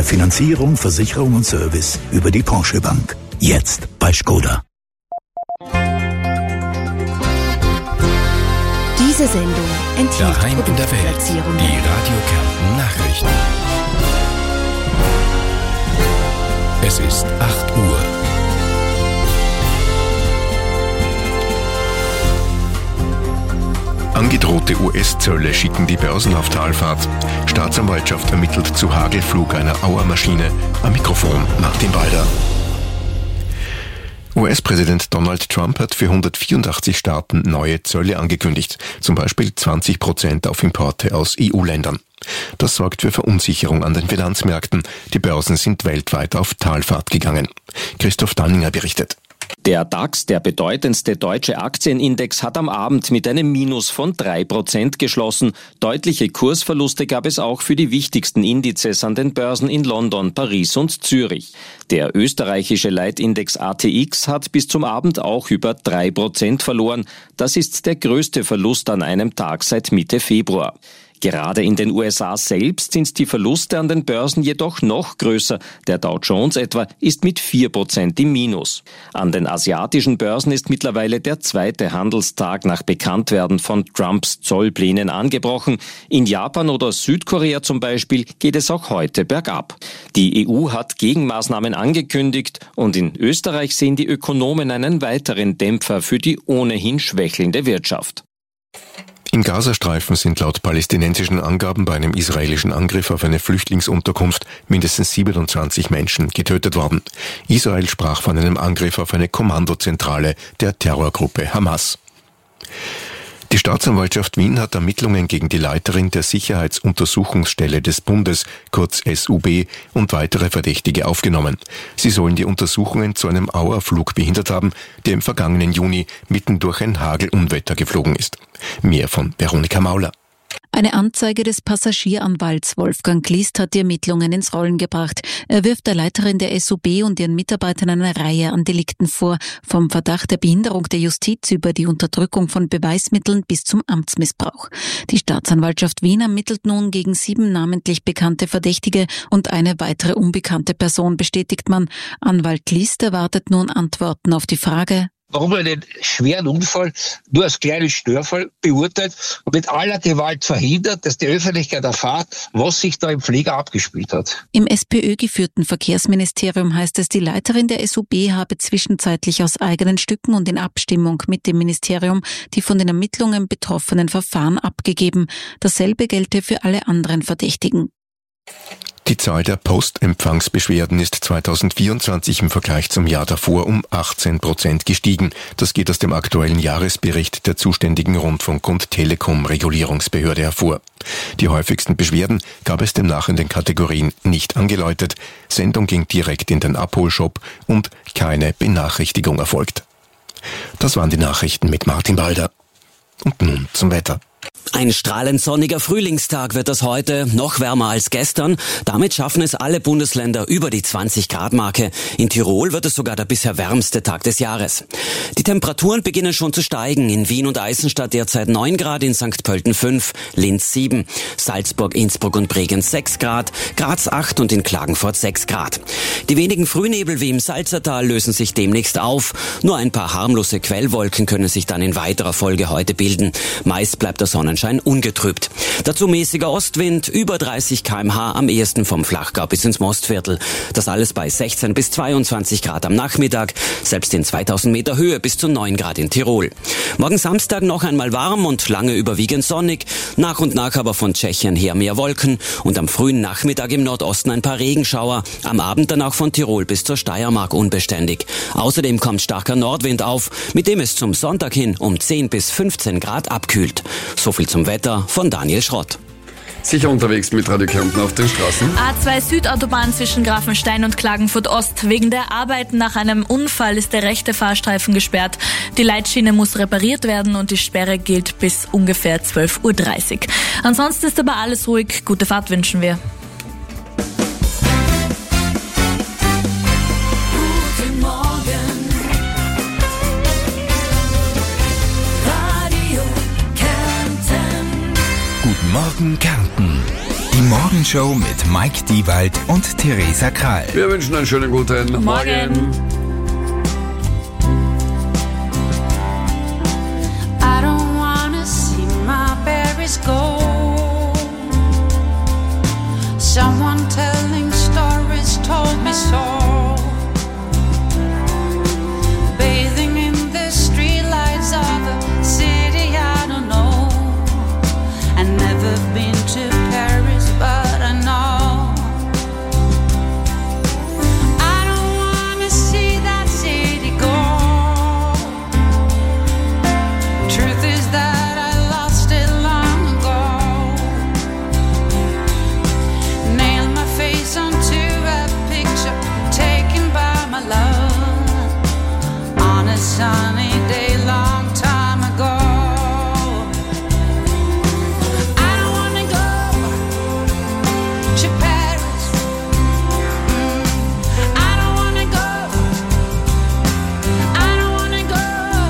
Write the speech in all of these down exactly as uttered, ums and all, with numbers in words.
Bei Finanzierung, Versicherung und Service über die Porsche Bank. Jetzt bei Skoda. Diese Sendung enthielt Daheim in der Welt. Die Radio Kärnten Nachrichten. Es ist acht Uhr. Angedrohte U S-Zölle schicken die Börsen auf Talfahrt. Staatsanwaltschaft ermittelt zu Hagelflug einer Auer-Maschine. Am Mikrofon Martin Balder. U S-Präsident Donald Trump hat für hundertvierundachtzig Staaten neue Zölle angekündigt, zum Beispiel zwanzig Prozent auf Importe aus E U-Ländern. Das sorgt für Verunsicherung an den Finanzmärkten. Die Börsen sind weltweit auf Talfahrt gegangen. Christoph Danninger berichtet. Der DAX, der bedeutendste deutsche Aktienindex, hat am Abend mit einem Minus von drei Prozent geschlossen. Deutliche Kursverluste gab es auch für die wichtigsten Indizes an den Börsen in London, Paris und Zürich. Der österreichische Leitindex A T X hat bis zum Abend auch über drei Prozent verloren. Das ist der größte Verlust an einem Tag seit Mitte Februar. Gerade in den U S A selbst sind die Verluste an den Börsen jedoch noch größer. Der Dow Jones etwa ist mit vier Prozent im Minus. An den asiatischen Börsen ist mittlerweile der zweite Handelstag nach Bekanntwerden von Trumps Zollplänen angebrochen. In Japan oder Südkorea zum Beispiel geht es auch heute bergab. Die E U hat Gegenmaßnahmen angekündigt und in Österreich sehen die Ökonomen einen weiteren Dämpfer für die ohnehin schwächelnde Wirtschaft. Im Gazastreifen sind laut palästinensischen Angaben bei einem israelischen Angriff auf eine Flüchtlingsunterkunft mindestens siebenundzwanzig Menschen getötet worden. Israel sprach von einem Angriff auf eine Kommandozentrale der Terrorgruppe Hamas. Die Staatsanwaltschaft Wien hat Ermittlungen gegen die Leiterin der Sicherheitsuntersuchungsstelle des Bundes, kurz S U B, und weitere Verdächtige aufgenommen. Sie sollen die Untersuchungen zu einem Auerflug behindert haben, der im vergangenen Juni mitten durch ein Hagelunwetter geflogen ist. Mehr von Veronika Mauler. Eine Anzeige des Passagieranwalts Wolfgang Glist hat die Ermittlungen ins Rollen gebracht. Er wirft der Leiterin der S U B und ihren Mitarbeitern eine Reihe an Delikten vor, vom Verdacht der Behinderung der Justiz über die Unterdrückung von Beweismitteln bis zum Amtsmissbrauch. Die Staatsanwaltschaft Wien ermittelt nun gegen sieben namentlich bekannte Verdächtige und eine weitere unbekannte Person, bestätigt man. Anwalt Glist erwartet nun Antworten auf die Frage: Warum man einen schweren Unfall nur als kleinen Störfall beurteilt und mit aller Gewalt verhindert, dass die Öffentlichkeit erfahrt, was sich da im Flieger abgespielt hat. Im SPÖ-geführten Verkehrsministerium heißt es, die Leiterin der S U B habe zwischenzeitlich aus eigenen Stücken und in Abstimmung mit dem Ministerium die von den Ermittlungen betroffenen Verfahren abgegeben. Dasselbe gelte für alle anderen Verdächtigen. Die Zahl der Postempfangsbeschwerden ist zweitausendvierundzwanzig im Vergleich zum Jahr davor um achtzehn Prozent gestiegen. Das geht aus dem aktuellen Jahresbericht der zuständigen Rundfunk- und Telekom-Regulierungsbehörde hervor. Die häufigsten Beschwerden gab es demnach in den Kategorien nicht angeläutet, Sendung ging direkt in den Abholshop und keine Benachrichtigung erfolgt. Das waren die Nachrichten mit Martin Balder. Und nun zum Wetter. Ein strahlend sonniger Frühlingstag wird das heute, noch wärmer als gestern. Damit schaffen es alle Bundesländer über die zwanzig Grad Marke. In Tirol wird es sogar der bisher wärmste Tag des Jahres. Die Temperaturen beginnen schon zu steigen. In Wien und Eisenstadt derzeit neun Grad, in Sankt Pölten fünf, Linz sieben, Salzburg, Innsbruck und Bregenz sechs Grad, Graz acht und in Klagenfurt sechs Grad. Die wenigen Frühnebel wie im Salzertal lösen sich demnächst auf. Nur ein paar harmlose Quellwolken können sich dann in weiterer Folge heute bilden. Meist bleibt der Sonnenschein ungetrübt. Dazu mäßiger Ostwind, über dreißig Kilometer pro Stunde, am ehesten vom Flachgau bis ins Mostviertel. Das alles bei sechzehn bis zweiundzwanzig Grad am Nachmittag, selbst in zweitausend Meter Höhe bis zu neun Grad in Tirol. Morgen Samstag noch einmal warm und lange überwiegend sonnig, nach und nach aber von Tschechien her mehr Wolken und am frühen Nachmittag im Nordosten ein paar Regenschauer, am Abend dann auch von Tirol bis zur Steiermark unbeständig. Außerdem kommt starker Nordwind auf, mit dem es zum Sonntag hin um zehn bis fünfzehn Grad abkühlt. So viel zum Wetter von Daniel Schrott. Sicher unterwegs mit Radio Kärnten auf den Straßen. A zwei Südautobahn zwischen Grafenstein und Klagenfurt Ost. Wegen der Arbeiten nach einem Unfall ist der rechte Fahrstreifen gesperrt. Die Leitschiene muss repariert werden und die Sperre gilt bis ungefähr zwölf Uhr dreißig. Ansonsten ist aber alles ruhig. Gute Fahrt wünschen wir. Guten Morgen. Radio Kärnten. Guten Morgen Kärnten. Die Morgenschau Morgenshow mit Mike Diewald und Theresa Krall. Wir wünschen einen schönen guten Morgen. Morgen. I don't wanna see my berries go. Someone telling stories told me so. Bathing in the streetlights of a city I don't know. I've never been to Paris, but I know. I don't wanna see that city go. Truth is that I lost it long ago. Nailed my face onto a picture taken by my love on a sunny day long time ago. I don't wanna go to Paris. Mm. I don't wanna go. I don't wanna go.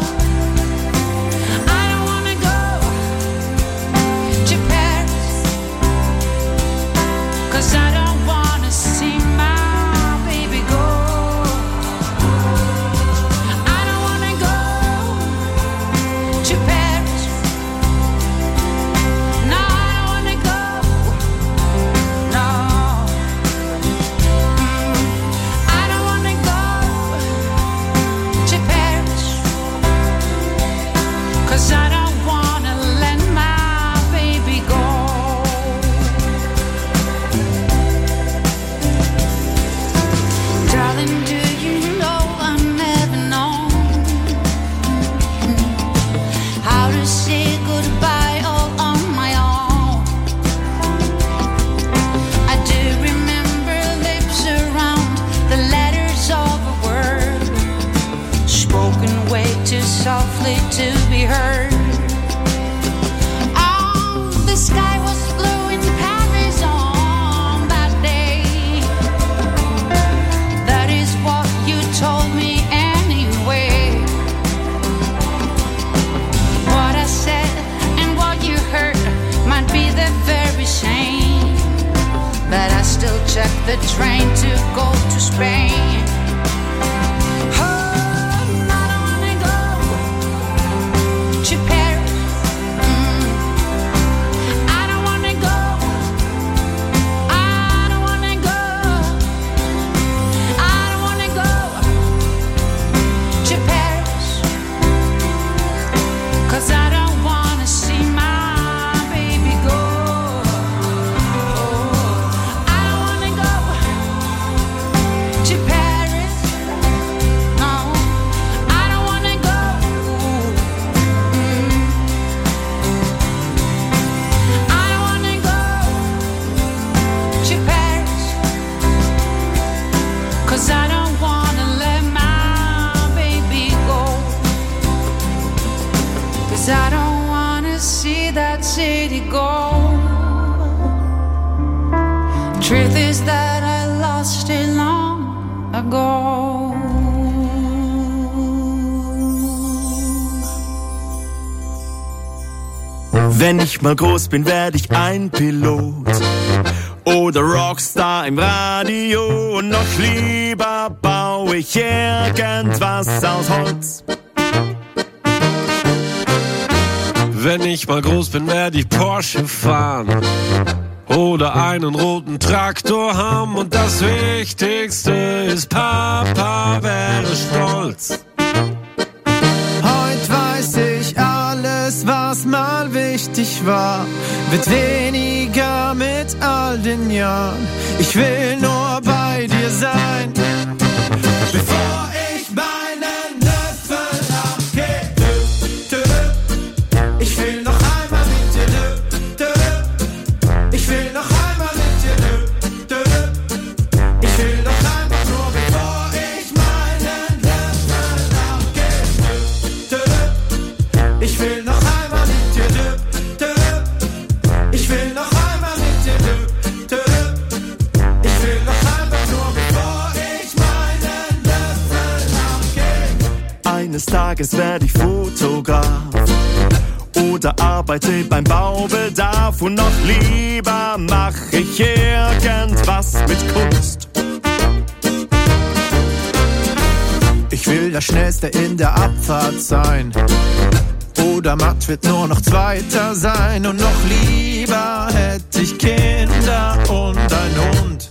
I don't wanna go to Paris. 'Cause I don't wanna see my baby go. I don't wanna go to Paris. No, I don't wanna go. No. Mm. I don't wanna go to Paris. 'Cause I don't wanna let my baby go. Darling, do you know I've never known how to say goodbye all on my own? I do remember lips around the letters of a word, spoken way too softly to be heard. Oh, the sky was blue in Paris on that day. That is what you told me anyway. What I said and what you heard might be the very same, but I still check the train to go to Spain. Oh, I don't wanna go to Paris. Mm. I don't wanna go. I don't wanna go. I don't wanna go to Paris. 'Cause I don't wanna see my baby go. I don't wanna go to Paris. No, I don't wanna go. Mm. I don't wanna go to Paris. 'Cause I don't wanna let my baby go. 'Cause I don't wanna see that city go. Truth is that I lost it long ago. Wenn ich mal groß bin, werde ich ein Pilot oder Rockstar im Radio. Und noch lieber baue ich irgendwas aus Holz. Wenn ich mal groß bin, werde ich Porsche fahren oder einen roten Traktor haben. Und das Wichtigste ist, Papa wäre stolz. Heute weiß ich alles, was mal wichtig war, wird weniger mit all den Jahren. Ich will nur bei dir sein, bevor ich meinen Löffel abgebe. Ich will noch einmal mit dir. Ich will noch einmal mit dir. Ich will noch einmal nur, bevor ich meinen Löffel abgebe. Ich will noch einmal mit dir. Ich will noch einmal mit dir. Ich will noch einmal nur, bevor ich meinen Löffel abgebe. Eines Tages werde ich Fotograf oder arbeite beim Baubedarf und noch lieber mach ich irgendwas mit Kunst. Ich will der Schnellste in der Abfahrt sein. Oder Matt wird nur noch Zweiter sein. Und noch lieber hätte ich Kinder und einen Hund.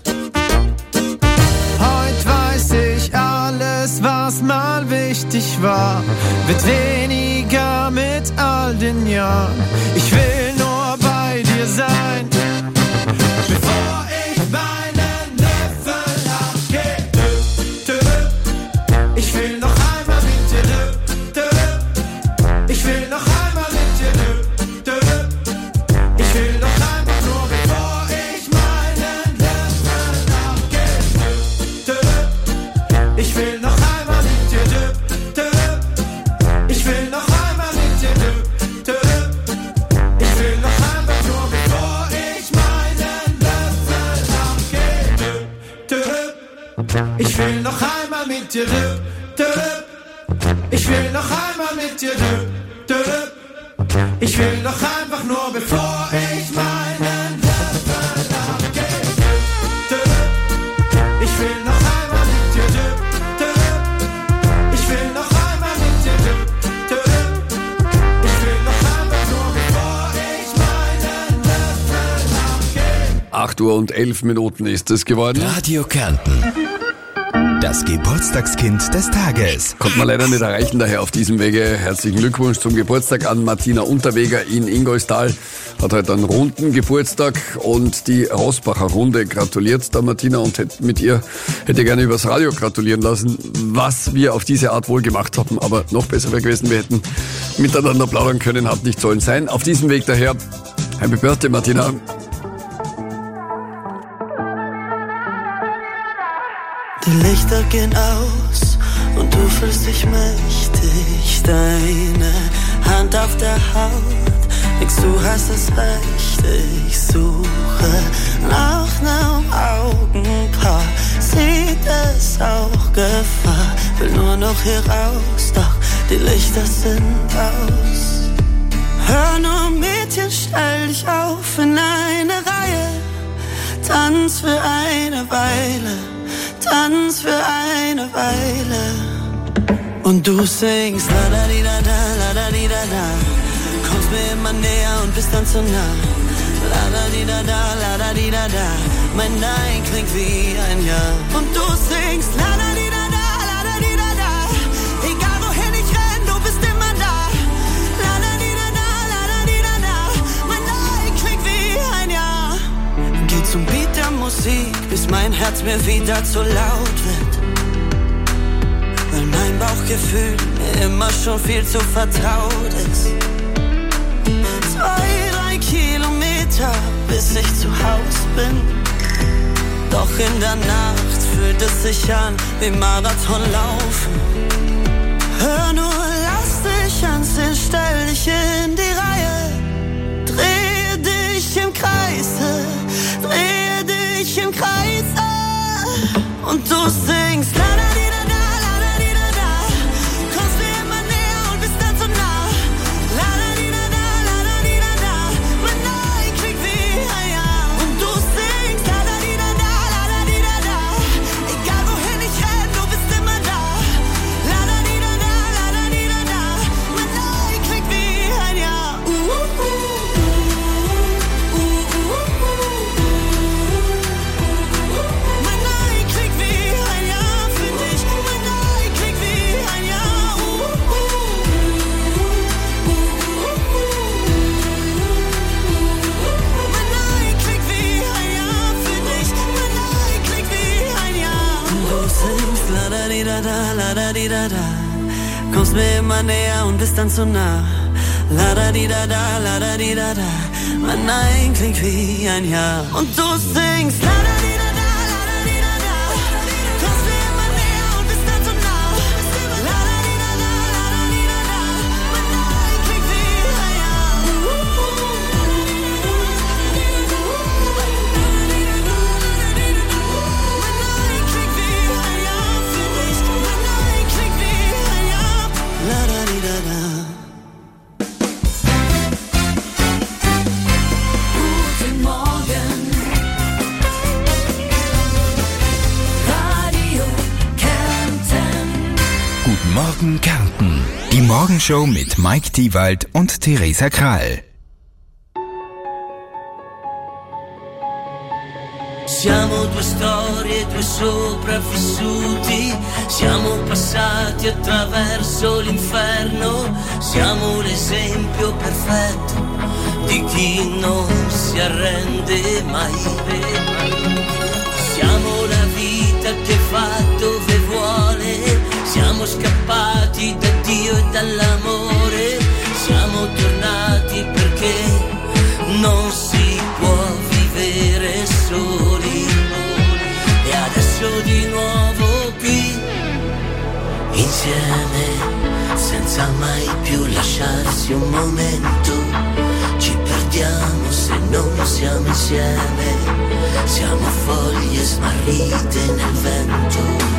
Heute weiß ich alles, was mal wichtig war. Wird weniger mit all den Jahren. Ich will nur bei dir sein. Bevor ich meinen Löffel abgebe. Ich will noch einmal mit dir. Ich will noch einmal mit dir. Ich will noch einfach nur, bevor ich meinen Löffel abgebe. Ich will noch einmal mit dir. Ich will noch einmal mit dir. Ich will noch einfach nur, bevor ich meinen Löffel abgebe. Ich will noch einmal mit dir. Ich will noch einmal mit dir. Ich will doch einfach nur, bevor ich meinen Löffel abgebe. Ich will noch einmal mit dir. Ich will noch einmal mit dir. Ich will noch einfach nur, bevor ich meinen Löffel abgebe. acht Uhr und elf Minuten ist es geworden. Radio Kärnten. Das Geburtstagskind des Tages. Konnte man leider nicht erreichen, daher auf diesem Wege herzlichen Glückwunsch zum Geburtstag an Martina Unterweger in Ingolstal. Hat heute einen runden Geburtstag und die Rossbacher Runde gratuliert der Martina und hätte mit ihr hätte gerne übers Radio gratulieren lassen, was wir auf diese Art wohl gemacht haben. Aber noch besser wäre gewesen, wir hätten miteinander plaudern können, hat nicht sollen sein. Auf diesem Weg daher, Happy Birthday Martina. Die Lichter gehen aus und du fühlst dich mächtig. Deine Hand auf der Haut, denkst du hast es recht. Ich suche nach nem Augenpaar, sieht es auch Gefahr. Will nur noch hier raus, doch die Lichter sind aus. Hör nur Mädchen, stell dich auf in eine Reihe. Tanz für eine Weile, tanz für eine Weile. Und du singst la da di da da, la da di da da. Kommst mir immer näher und bist dann zu nah. La da di da da, la da di da da. Mein Nein klingt wie ein Ja. Und du singst la da di da da, la da di da da. Egal wohin ich renn, du bist immer da. La da di da da, la da di da da. Mein Nein klingt wie ein Ja. Geh zum Beat der Musik, bis mein Herz mir wieder zu laut wird. Weil mein Bauchgefühl mir immer schon viel zu vertraut ist. Zwei, drei Kilometer, bis ich zu Haus bin. Doch in der Nacht fühlt es sich an wie Marathon laufen. Hör nur, lass dich anziehen, stell dich in die Reihe. Dreh dich im Kreise, dreh dich im Kreise. Und du singst la da di da da, la da di da da. Kommst mir immer näher und bist dann zu nah. La da di da da, la da di da da. Mein Nein klingt wie ein Ja. Und du singst la da di da da, la da di da da. Egal wohin ich renn, du bist immer da. La da di da da, la da di da da. Mein Nein klingt wie ein Ja. Uh, uh, uh. La da di da da, kommst mir immer näher und bist dann zu nah. La da di da da, la da di da da. Mein Nein klingt wie ein Ja. Und du singst la da di da da, la da di da da. Kommst mir immer näher und bist dann zu nah. La da di da da, la da di da da. Mein Nein klingt wie ein Ja. Morgen Kärnten. Die Morgenshow mit Mike Tiewald und Theresa Krahl. Siamo due storie, due sopravvissuti, siamo passati attraverso l'inferno, siamo l'esempio perfetto di chi non si arrende mai. Siamo la vita che va dove vuole, siamo scappati da Dio e dall'amore, siamo tornati perché non si può vivere soli. E adesso di nuovo qui, insieme, senza mai più lasciarsi un momento. Ci perdiamo se non siamo insieme, siamo foglie smarrite nel vento.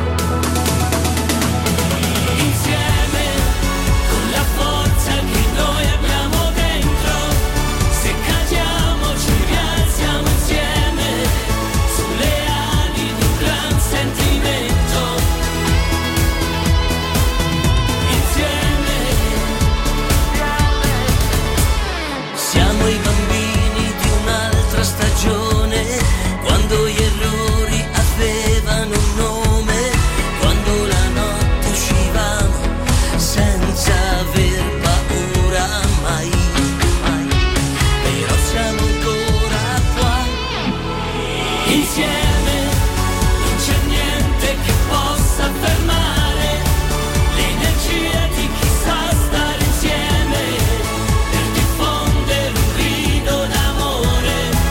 Quando gli errori avevano un nome, quando la notte uscivamo senza aver paura mai, mai. Però siamo ancora qua, insieme, non c'è niente che possa fermare l'energia di chi sa stare insieme per diffondere un grido d'amore.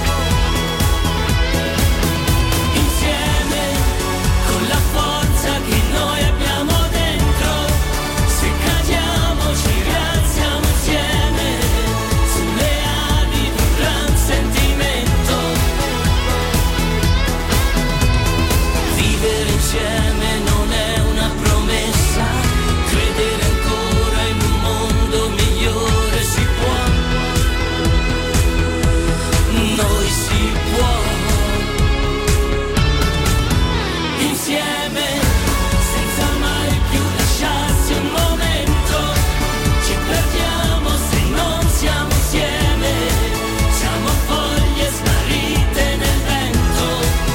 Insieme non è una promessa, credere ancora in un mondo migliore si può, noi si può, insieme, senza mai più lasciarsi un momento, ci perdiamo se non siamo insieme, siamo foglie smarrite nel vento.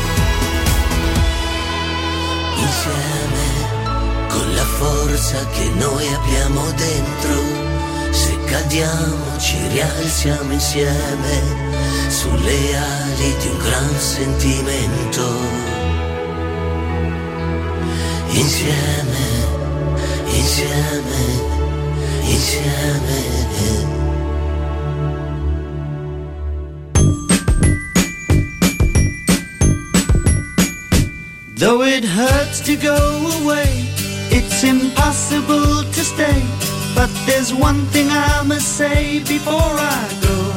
Insieme, con la forza che noi abbiamo dentro, se cadiamo ci rialziamo insieme, sulle ali di un gran sentimento. Insieme, insieme, insieme. Though it hurts to go away, it's impossible to stay. But there's one thing I must say before I go.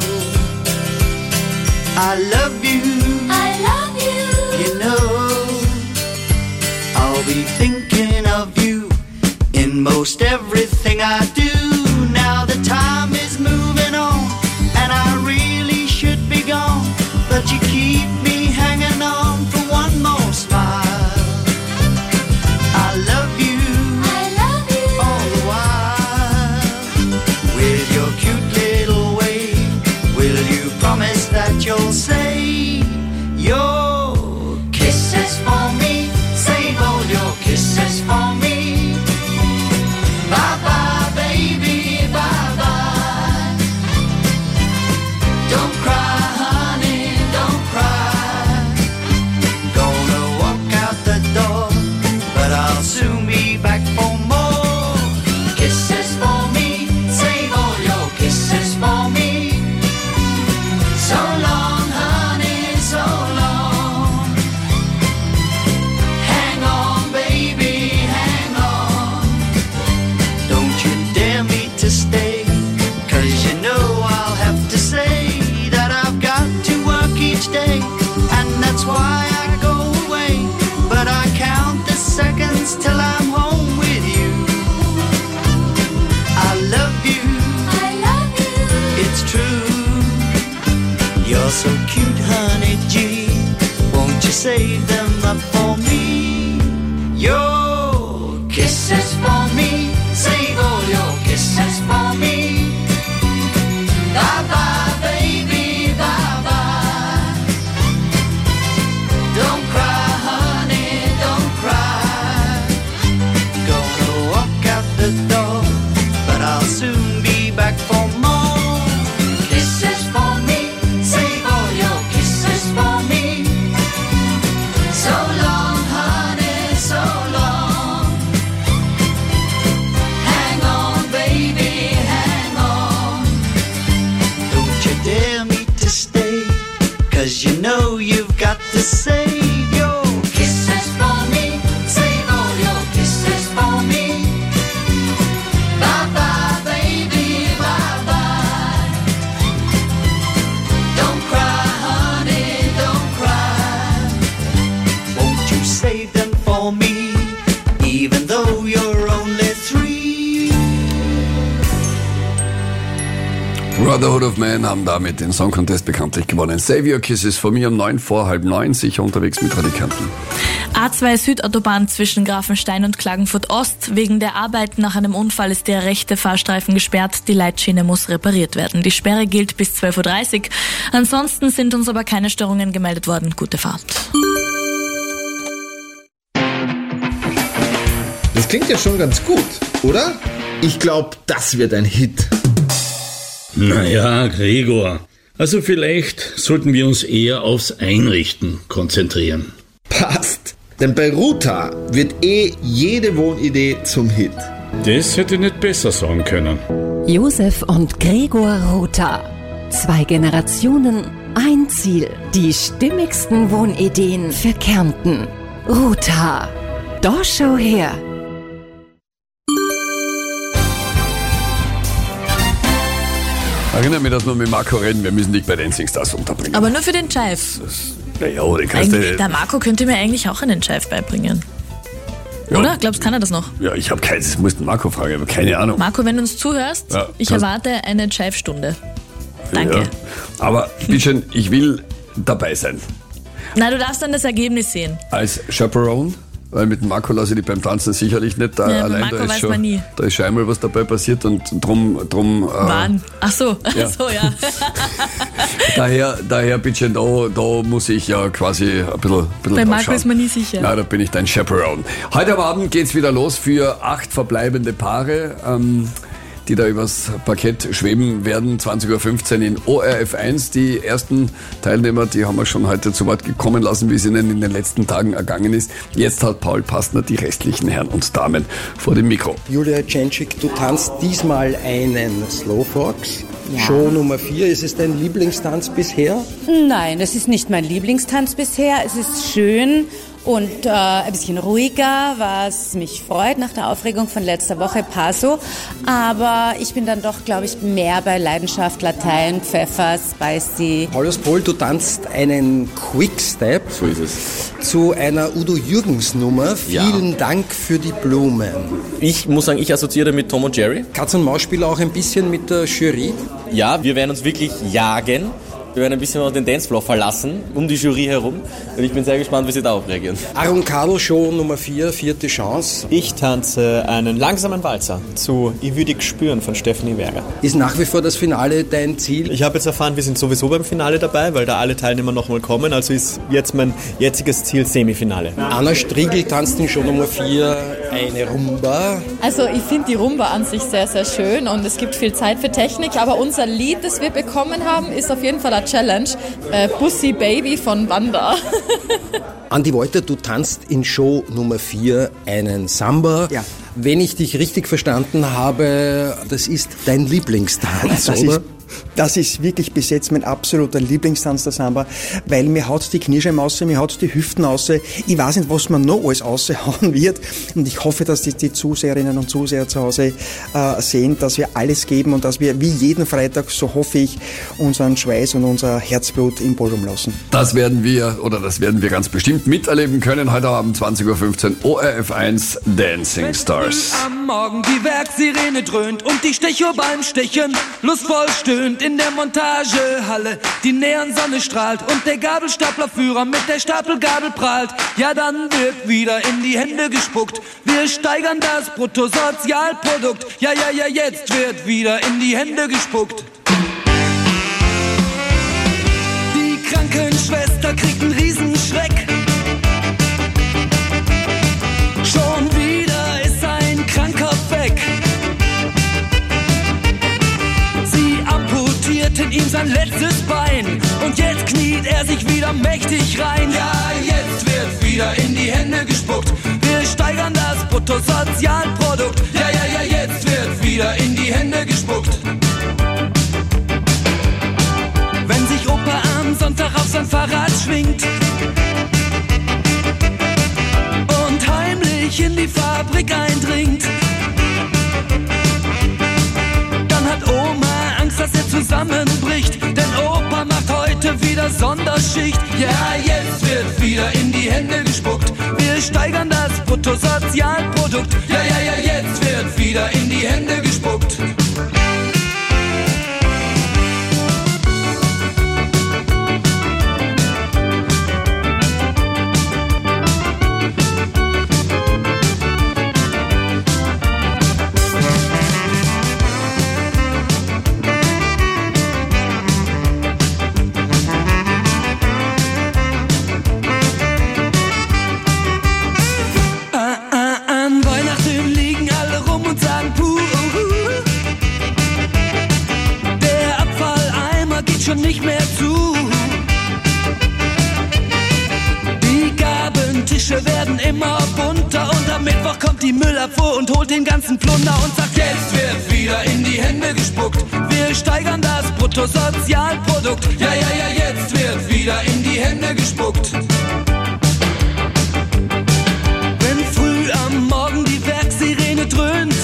I love you. I love you. You know, I'll be thinking of you in most everything I do. Now the time is moving on, and I really should be gone, but you keep me hanging on for one more smile. I love you, I love you all the while. With your cute little way, will you promise that you'll save your kisses for me? Save all your kisses for me. Bye bye, baby, bye bye. Don't cry, honey, don't cry. Gonna walk out the door, but I'll soon be back for more kisses for me. Save all your kisses for me. So long, honey, so long. Hang on, baby, hang on. Don't you dare me to stay, 'cause you know I'll have to say that I've got to work each day, and that's why I go away. But I count the seconds till I'm home with you. I love you, I love you, it's true. You're so cute, honey G, won't you save them up for me? Your kisses for me. Brotherhood of Man haben damit den Song Contest bekanntlich gewonnen. Save Your Kisses von mir um neun vor halb neun, sicher unterwegs mit Radikanten. A zwei Südautobahn zwischen Grafenstein und Klagenfurt Ost. Wegen der Arbeiten nach einem Unfall ist der rechte Fahrstreifen gesperrt. Die Leitschiene muss repariert werden. Die Sperre gilt bis zwölf Uhr dreißig. Ansonsten sind uns aber keine Störungen gemeldet worden. Gute Fahrt. Das klingt ja schon ganz gut, oder? Ich glaube, das wird ein Hit. Naja, Gregor, also vielleicht sollten wir uns eher aufs Einrichten konzentrieren. Passt, denn bei Ruta wird eh jede Wohnidee zum Hit. Das hätte ich nicht besser sagen können. Josef und Gregor Rotha. Zwei Generationen, ein Ziel. Die stimmigsten Wohnideen für Kärnten. Rotha. Da schau her. Erinnere mich, dass wir mit Marco reden, wir müssen dich bei Dancing Stars unterbringen. Aber nur für den Jive. Naja, die kannst du Eigentlich, der Marco könnte mir eigentlich auch einen Jive beibringen. Ja. Oder? Glaubst du, kann er das noch? Ja, ich habe keins, das musst du Marco fragen, aber keine Ahnung. Marco, wenn du uns zuhörst, Ja, ich kannst- erwarte eine Jive-Stunde. Danke. Ja. Aber bitte, ich will dabei sein. Na, du darfst dann das Ergebnis sehen. Als Chaperone, weil mit dem Marco lasse ich dich beim Tanzen sicherlich nicht da Ja, bei allein. Marco da ist weiß schon, man nie. Da ist schon einmal was dabei passiert und drum, drum äh, Wann? Ach so, Ja. ach so, ja. daher, daher bitte, da, da muss ich ja quasi ein bisschen, ein bisschen Bei drauf Marco schauen. ist man nie sicher. Na, da bin ich dein Chaperone. Heute am Abend geht's wieder los für acht verbleibende Paare, ähm, die da übers Parkett schweben werden. zwanzig Uhr fünfzehn in O R F eins. Die ersten Teilnehmer, die haben wir schon heute zu Wort kommen lassen, wie es ihnen in den letzten Tagen ergangen ist. Jetzt hat Paul Pastner die restlichen Herren und Damen vor dem Mikro. Julia Tschentschik, du tanzt diesmal einen Slow Fox. Ja. Show Nummer vier. Ist es dein Lieblingstanz bisher? Nein, es ist nicht mein Lieblingstanz bisher. Es ist schön und äh, ein bisschen ruhiger, was mich freut nach der Aufregung von letzter Woche, Paso. Aber ich bin dann doch, glaube ich, mehr bei Leidenschaft, Latein, Pfeffer, Spicy. Paulus Pohl, du tanzt einen Quickstep. So ist es. Zu einer Udo Jürgens Nummer. Ja. Vielen Dank für die Blumen. Ich muss sagen, ich assoziiere mit Tom und Jerry. Katz- und Maus-Spiel auch ein bisschen mit der Jury. Ja, wir werden uns wirklich jagen. Wir werden ein bisschen auf den Dancefloor verlassen, um die Jury herum. Und ich bin sehr gespannt, wie sie darauf reagieren. Aaron Kadel, Show Nummer vier, vierte Chance. Ich tanze einen langsamen Walzer zu Ich würdig spüren von Stephanie Werger. Ist nach wie vor das Finale dein Ziel? Ich habe jetzt erfahren, wir sind sowieso beim Finale dabei, weil da alle Teilnehmer nochmal kommen. Also ist jetzt mein jetziges Ziel Semifinale. Anna Striegel tanzt in Show Nummer vier eine Rumba. Also ich finde die Rumba an sich sehr, sehr schön und es gibt viel Zeit für Technik, aber unser Lied, das wir bekommen haben, ist auf jeden Fall eine Challenge. Äh, Pussy Baby von Wanda. Andi Wolter, du tanzt in Show Nummer vier einen Samba. Ja. Wenn ich dich richtig verstanden habe, das ist dein Lieblingstanz, Das oder? ist, das ist wirklich bis jetzt mein absoluter Lieblingstanz, der Samba, weil mir haut die Kniescheiben raus, mir haut die Hüften raus. Ich weiß nicht, was man noch alles raushauen wird und ich hoffe, dass die, die Zuseherinnen und Zuseher zu Hause äh, sehen, dass wir alles geben und dass wir wie jeden Freitag, so hoffe ich, unseren Schweiß und unser Herzblut im Ballroom lassen. Das werden wir, oder das werden wir ganz bestimmt miterleben können. Heute Abend zwanzig Uhr fünfzehn O R F eins Dancing Stars. Am Morgen die Werksirene dröhnt und die Stechuhr beim Stechen lustvoll stöhnt in der Montagehalle. Die Neonsonne strahlt und der Gabelstaplerführer mit der Stapelgabel prahlt. Ja, dann wird wieder in die Hände gespuckt. Wir steigern das Bruttosozialprodukt. Ja, ja, ja, jetzt wird wieder in die Hände gespuckt. Die Krankenschwester kriegt einen Riesenschreck. Schon wieder ist ein Kranker weg. Sie amputierten ihm sein letztes Bein und jetzt kniet er sich wieder mächtig rein. Ja, jetzt wird wieder in die Hände gespuckt. Wir steigern das Bruttosozialprodukt. Ja, ja, ja, jetzt wird wieder in die Hände gespuckt. Wenn sich Opa am Sonntag auf sein Fahrrad schwingt und heimlich in die Fabrik eindringt, dann hat Oma Angst, dass er zusammenbricht, denn Opa macht heute wieder Sonderschicht. Ja, jetzt wird wieder in die Hände gespuckt. Wir steigern das Bruttosozialprodukt. Ja, ja, ja, jetzt wird wieder in die Hände gespuckt. Tische werden immer bunter und am Mittwoch kommt die Müllabfuhr und holt den ganzen Plunder und sagt, jetzt wird wieder in die Hände gespuckt. Wir steigern das Bruttosozialprodukt. Ja, ja, ja, jetzt wird wieder in die Hände gespuckt. Wenn früh am Morgen die Werksirene dröhnt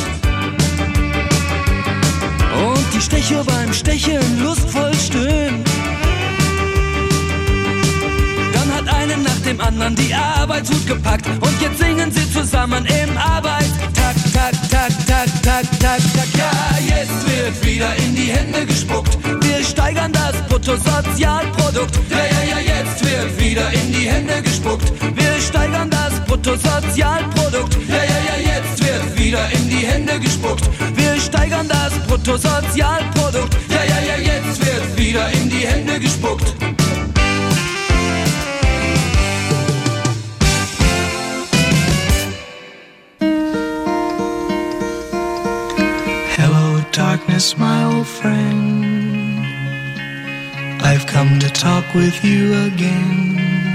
und die Stechuhr beim Stecheln lustvoll stöhnt, dann hat einen nach dem anderen die Arbeitshut gepackt und jetzt singen sie zusammen im Arbeitstag, tak, tak, tak, tak, tak, tak. Ja, jetzt wird wieder in die Hände gespuckt. Wir steigern das Bruttosozialprodukt. Ja, ja, ja, jetzt wird wieder in die Hände gespuckt. Wir steigern das Bruttosozialprodukt. Ja, ja, ja, jetzt wird wieder in die Hände gespuckt. Wir steigern das Bruttosozialprodukt. Ja, ja, ja, jetzt wird wieder in die Hände gespuckt. Darkness, my old friend, I've come to talk with you again,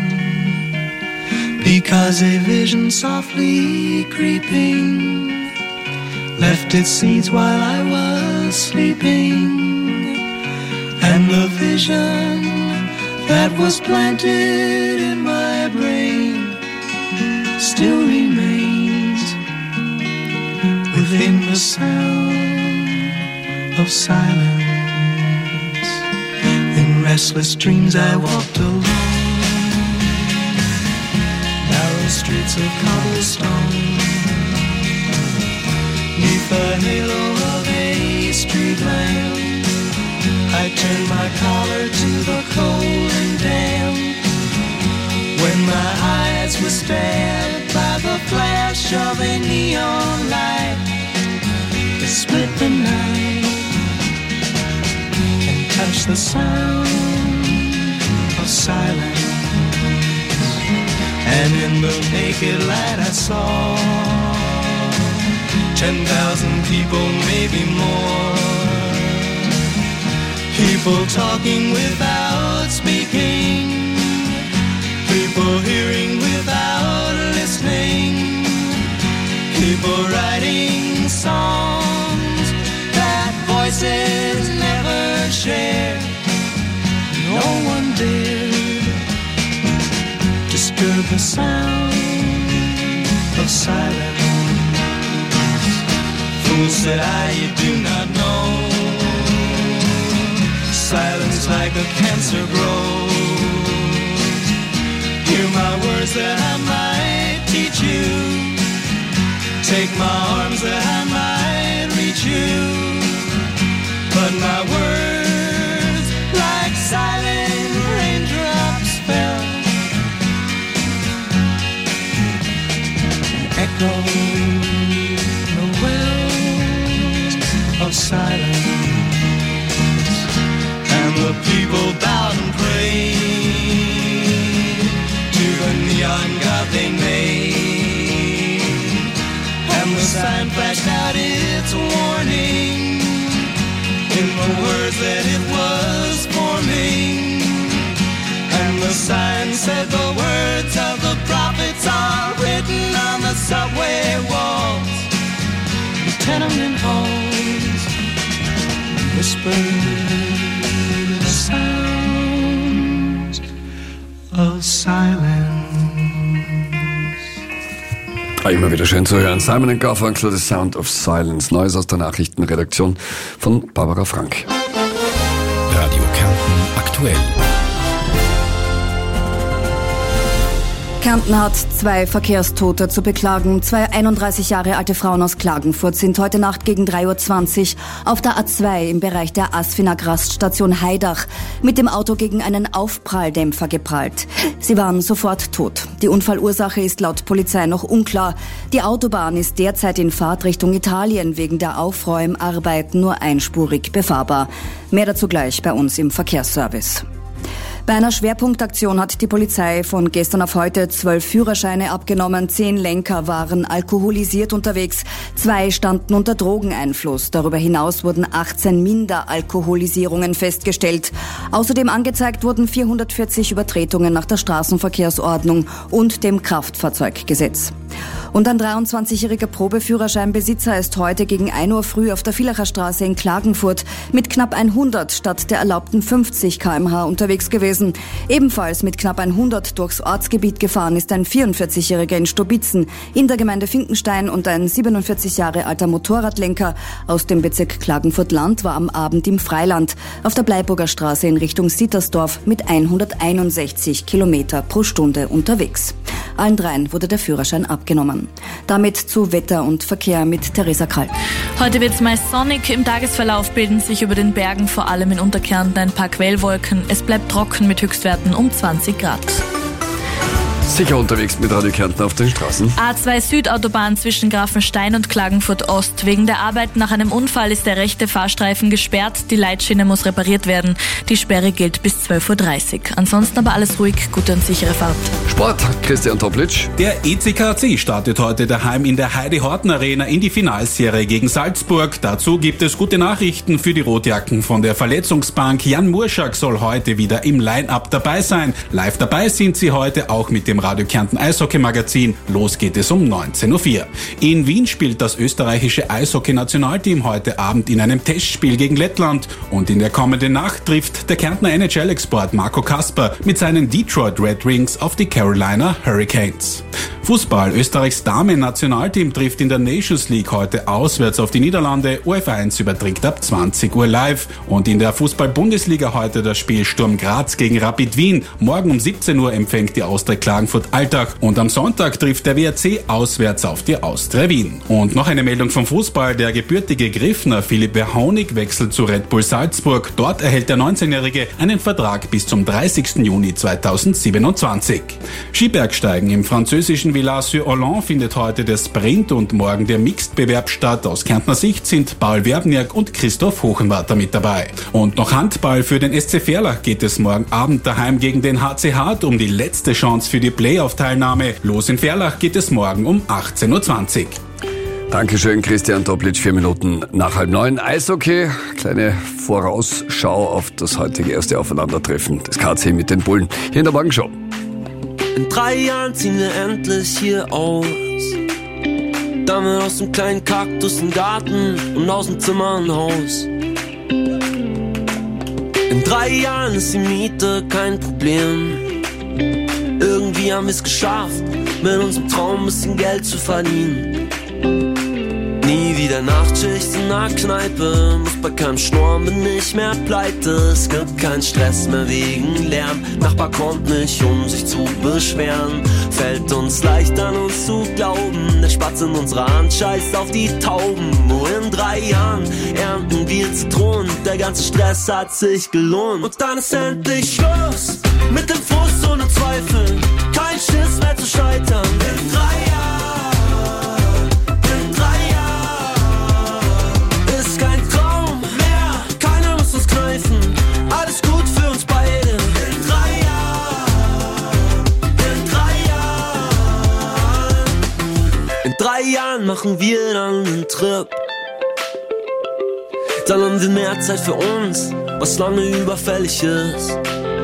because a vision softly creeping left its seeds while I was sleeping, and the vision that was planted in my brain still remains within the sound of silence. In restless dreams I walked alone, narrow streets of cobblestone, neath the halo of a street lamp. I turned my collar to the cold and damp, when my eyes were stabbed by the flash of a neon light that split the night, touch the sound of silence, and in the naked light I saw ten thousand people, maybe more, people talking without speaking, people hearing without listening, people writing songs that voices never shared. No one dared disturb the sound of silence. Fool, said I, you do not know, silence like a cancer grows. Hear my words that I might teach you, take my arms that I might reach you, but my words, like silent raindrops, fell, echoing the wells of silence, and the people bowed and prayed to the neon god they made, and the sign flashed out its warning in the words that it was forming, and the sign said the words of the prophets are written on the subway walls, the tenement halls, whispered the sounds of silence. Immer wieder schön zu hören. Simon and Garfunkel, The Sound of Silence. Neues aus der Nachrichtenredaktion von Barbara Frank. Radio Kärnten aktuell. Kärnten hat zwei Verkehrstote zu beklagen. Zwei einunddreißig Jahre alte Frauen aus Klagenfurt sind heute Nacht gegen drei Uhr zwanzig auf der A zwei im Bereich der Asfinag-Raststation Haidach mit dem Auto gegen einen Aufpralldämpfer geprallt. Sie waren sofort tot. Die Unfallursache ist laut Polizei noch unklar. Die Autobahn ist derzeit in Fahrtrichtung Italien wegen der Aufräumarbeiten nur einspurig befahrbar. Mehr dazu gleich bei uns im Verkehrsservice. Bei einer Schwerpunktaktion hat die Polizei von gestern auf heute zwölf Führerscheine abgenommen. Zehn Lenker waren alkoholisiert unterwegs. Zwei standen unter Drogeneinfluss. Darüber hinaus wurden achtzehn Minderalkoholisierungen festgestellt. Außerdem angezeigt wurden vierhundertvierzig Übertretungen nach der Straßenverkehrsordnung und dem Kraftfahrzeuggesetz. Und ein dreiundzwanzigjähriger Probeführerscheinbesitzer ist heute gegen ein Uhr früh auf der Villacher Straße in Klagenfurt mit knapp hundert statt der erlaubten fünfzig Kilometer pro Stunde unterwegs gewesen. Ebenfalls mit knapp hundert durchs Ortsgebiet gefahren ist ein vierundvierzigjähriger in Stobitzen in der Gemeinde Finkenstein und ein siebenundvierzig Jahre alter Motorradlenker aus dem Bezirk Klagenfurt-Land war am Abend im Freiland auf der Bleiburger Straße in Richtung Sittersdorf mit hunderteinundsechzig Kilometer pro Stunde unterwegs. Allen dreien wurde der Führerschein abgenommen. Damit zu Wetter und Verkehr mit Theresa Krall. Heute wird es meist sonnig. Im Tagesverlauf bilden sich über den Bergen, vor allem in Unterkärnten, ein paar Quellwolken. Es bleibt trocken mit Höchstwerten um zwanzig Grad. Sicher unterwegs mit Radio Kärnten auf den Straßen. A zwei Südautobahn zwischen Grafenstein und Klagenfurt Ost. Wegen der Arbeit nach einem Unfall ist der rechte Fahrstreifen gesperrt. Die Leitschiene muss repariert werden. Die Sperre gilt bis zwölf Uhr dreißig. Ansonsten aber alles ruhig, gute und sichere Fahrt. Sport, Christian Toplitsch. Der E C K C startet heute daheim in der Heidi-Horten Arena in die Finalserie gegen Salzburg. Dazu gibt es gute Nachrichten für die Rotjacken von der Verletzungsbank. Jan Murschak soll heute wieder im Line-Up dabei sein. Live dabei sind sie heute auch mit dem Radio Kärnten Eishockey-Magazin. Los geht es um neunzehn Uhr vier. In Wien spielt das österreichische Eishockey-Nationalteam heute Abend in einem Testspiel gegen Lettland. Und in der kommenden Nacht trifft der Kärntner N H L-Export Marco Kasper mit seinen Detroit Red Wings auf die Carolina Hurricanes. Fußball. Österreichs Damen-Nationalteam trifft in der Nations League heute auswärts auf die Niederlande. O F eins überträgt ab zwanzig Uhr live. Und in der Fußball-Bundesliga heute das Spiel Sturm Graz gegen Rapid Wien. Morgen um siebzehn Uhr empfängt die Austria Klagenfurt Alltag. Und am Sonntag trifft der W R C auswärts auf die Austria Wien. Und noch eine Meldung vom Fußball. Der gebürtige Griffner Philipp Verhonig wechselt zu Red Bull Salzburg. Dort erhält der neunzehnjährige einen Vertrag bis zum dreißigsten Juni zweitausendsiebenundzwanzig. Skibergsteigen im französischen Villars-sur-Hollande findet heute der Sprint und morgen der Mixed-Bewerb statt. Aus Kärntner Sicht sind Paul Werbniak und Christoph Hochenwarter mit dabei. Und noch Handball für den S C Verlach geht es morgen Abend daheim gegen den H C Hart um die letzte Chance für die Playoff-Teilnahme. Los in Verlach geht es morgen um achtzehn Uhr zwanzig. Dankeschön, Christian Toplitsch. Vier Minuten nach halb neun. Eishockey. Kleine Vorausschau auf das heutige erste Aufeinandertreffen des K C mit den Bullen. Hier in der Morgenshow. In drei Jahren ziehen wir endlich hier aus. Damit aus dem kleinen Kaktus ein Garten und aus dem Zimmer ein Haus. In drei Jahren ist die Miete kein Problem. Irgendwie haben wir es geschafft, mit unserem Traum ein bisschen Geld zu verdienen. Nie wieder Nachtschicht in der Kneipe, muss bei keinem Schnorren, bin nicht mehr pleite. Es gibt keinen Stress mehr wegen Lärm, Nachbar kommt nicht, um sich zu beschweren. Fällt uns leicht an uns zu glauben, der Spatz in unserer Hand scheißt auf die Tauben. Nur in drei Jahren ernten wir Zitronen, der ganze Stress hat sich gelohnt. Und dann ist endlich Schluss mit dem Frust und dem Zweifel, kein Schiss mehr zu scheitern. In drei Jahren alles gut für uns beide. In drei Jahren, in drei Jahren, in drei Jahren machen wir dann einen Trip. Dann haben wir mehr Zeit für uns, was lange überfällig ist.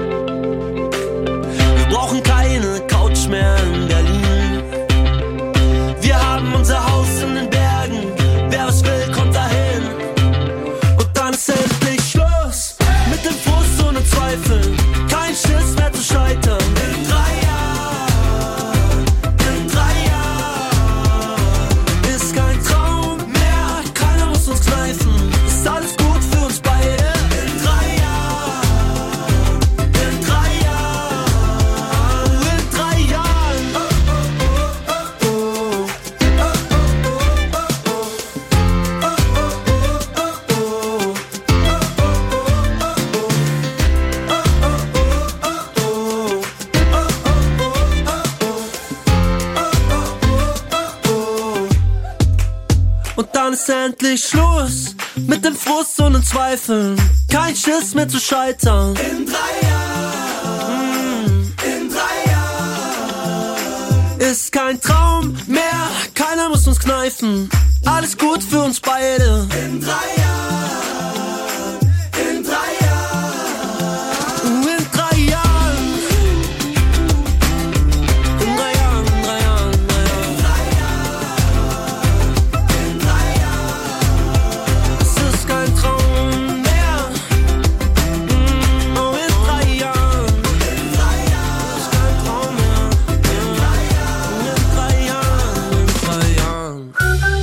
Wir brauchen keine Couch mehr in Berlin. Wir haben unser Haus in den Bergen. Wer was will, kommt dahin. Und dann ist endlich Schluss mit dem Frust und dem Zweifel, kein Schiss mehr zu scheitern. In drei Jahren, in drei Jahren ist kein Traum mehr, keiner muss uns kneifen, ist alles gut für uns beide. In drei Jahren, in drei Jahren, in drei Jahren. Oh, oh, oh, oh, oh, Und dann ist endlich Schluss mit dem Frust und den Zweifeln, kein Schiss mehr zu scheitern. In drei Jahren. ist kein Traum mehr, keiner muss uns kneifen. Alles gut für uns beide. In drei Jahren, in drei Jahren, in drei Jahren, in drei Jahren, in drei Jahren, in drei Jahren, in drei Jahren. Es ist kein Traum mehr. Oh, in drei Jahren, in drei Jahren, es ist kein Traum mehr. In drei Jahren, in drei Jahren, in drei Jahren.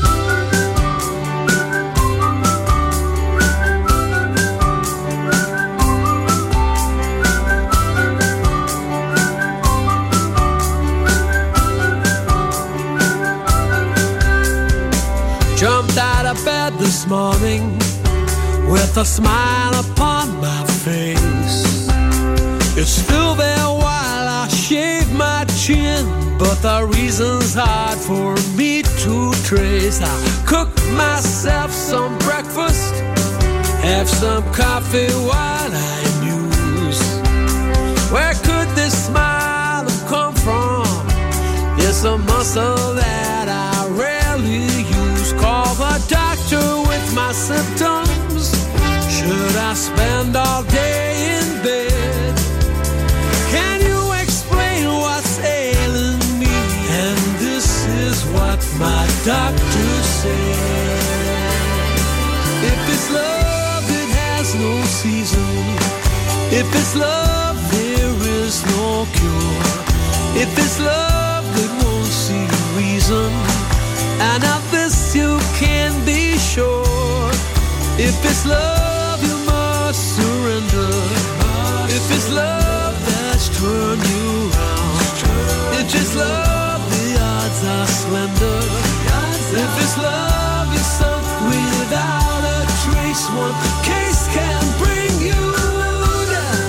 Jumped out of bed this morning with a smile upon my face. It's still there while I shave my chin, but the reason's hard for me to trace. I cook myself some breakfast, have some coffee while I muse. Where could this smile have come from? It's a muscle that I rarely use. Call the doctor with my symptoms. Should I spend all day in bed? Can you explain what's ailing me? And this is what my doctor said. If it's love, it has no season. If it's love, there is no cure. If it's love, it won't see reason. And of this you can be sure. If it's love, you must surrender. If it's love that's turned you round, if it's love, the odds are slender. If it's love, you're sunk without a trace. One case can bring you down.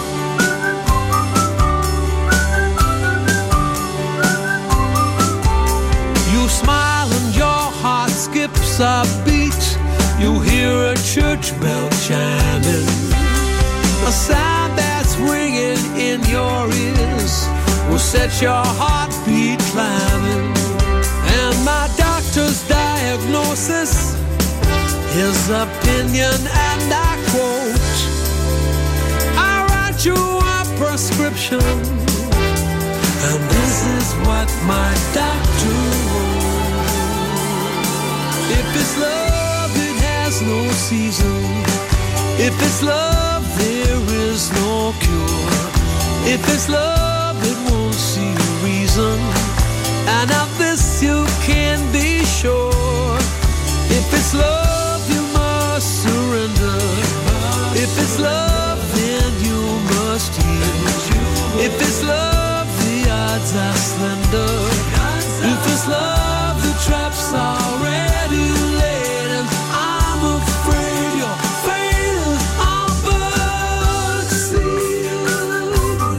You smile and your heart skips a beat. You hear a church bell chiming, a sound that's ringing in your ears will set your heartbeat climbing. And my doctor's diagnosis, his opinion, and I quote, I write you a prescription, and this is what my doctor wrote. If it's love, it has no season. If it's love, there is no cure. If it's love, it won't see reason. And of this you can be sure. If it's love, you must surrender. If it's love, then you must yield. If it's love, the odds are slender. If it's love, the trap's already laid. And I'm afraid your fate is all but sealed.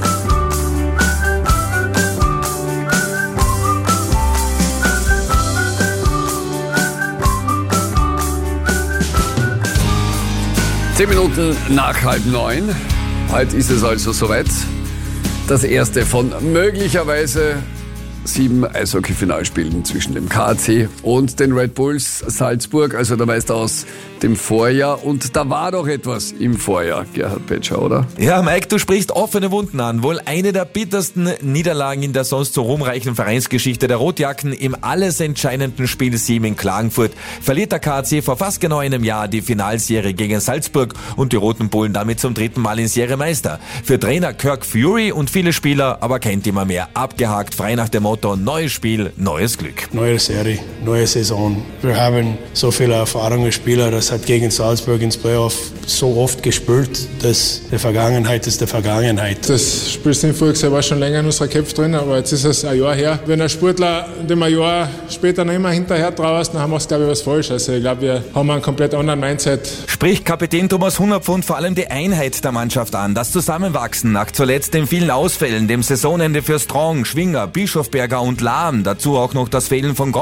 Zehn Minuten nach halb neun. Heute ist es also soweit. Das erste von möglicherweise sieben Eishockey-Finalspielen zwischen dem K A C und den Red Bulls Salzburg, also der Meister aus dem Vorjahr. Und da war doch etwas im Vorjahr, Gerhard Petscher, oder? Ja, Mike, du sprichst offene Wunden an. Wohl eine der bittersten Niederlagen in der sonst so ruhmreichen Vereinsgeschichte der Rotjacken. Im alles entscheidenden Spiel sieben in Klagenfurt verliert der K A C vor fast genau einem Jahr die Finalserie gegen Salzburg und die Roten Bullen damit zum dritten Mal in Serie Meister. Für Trainer Kirk Fury und viele Spieler aber kein Thema mehr. Abgehakt, frei nach dem Motto, neues Spiel, neues Glück. Neue Serie, neue Saison. Wir haben so viele erfahrene Spieler, das hat gegen Salzburg ins Playoff so oft gespielt, dass die Vergangenheit ist die Vergangenheit. Das Spiel sind voriges war schon länger in unserer Köpfe drin, aber jetzt ist es ein Jahr her. Wenn ein Sportler dem ein Jahr später noch immer hinterher traust, dann haben wir es, glaube ich, was falsch. Also ich glaube, wir haben einen komplett anderen Mindset. Spricht Kapitän Thomas Hunnerpfund vor allem die Einheit der Mannschaft an, das Zusammenwachsen nach zuletzt den vielen Ausfällen, dem Saisonende für Strong, Schwinger, Bischofberger und Lahm, dazu auch noch das Fehlen von Gombots.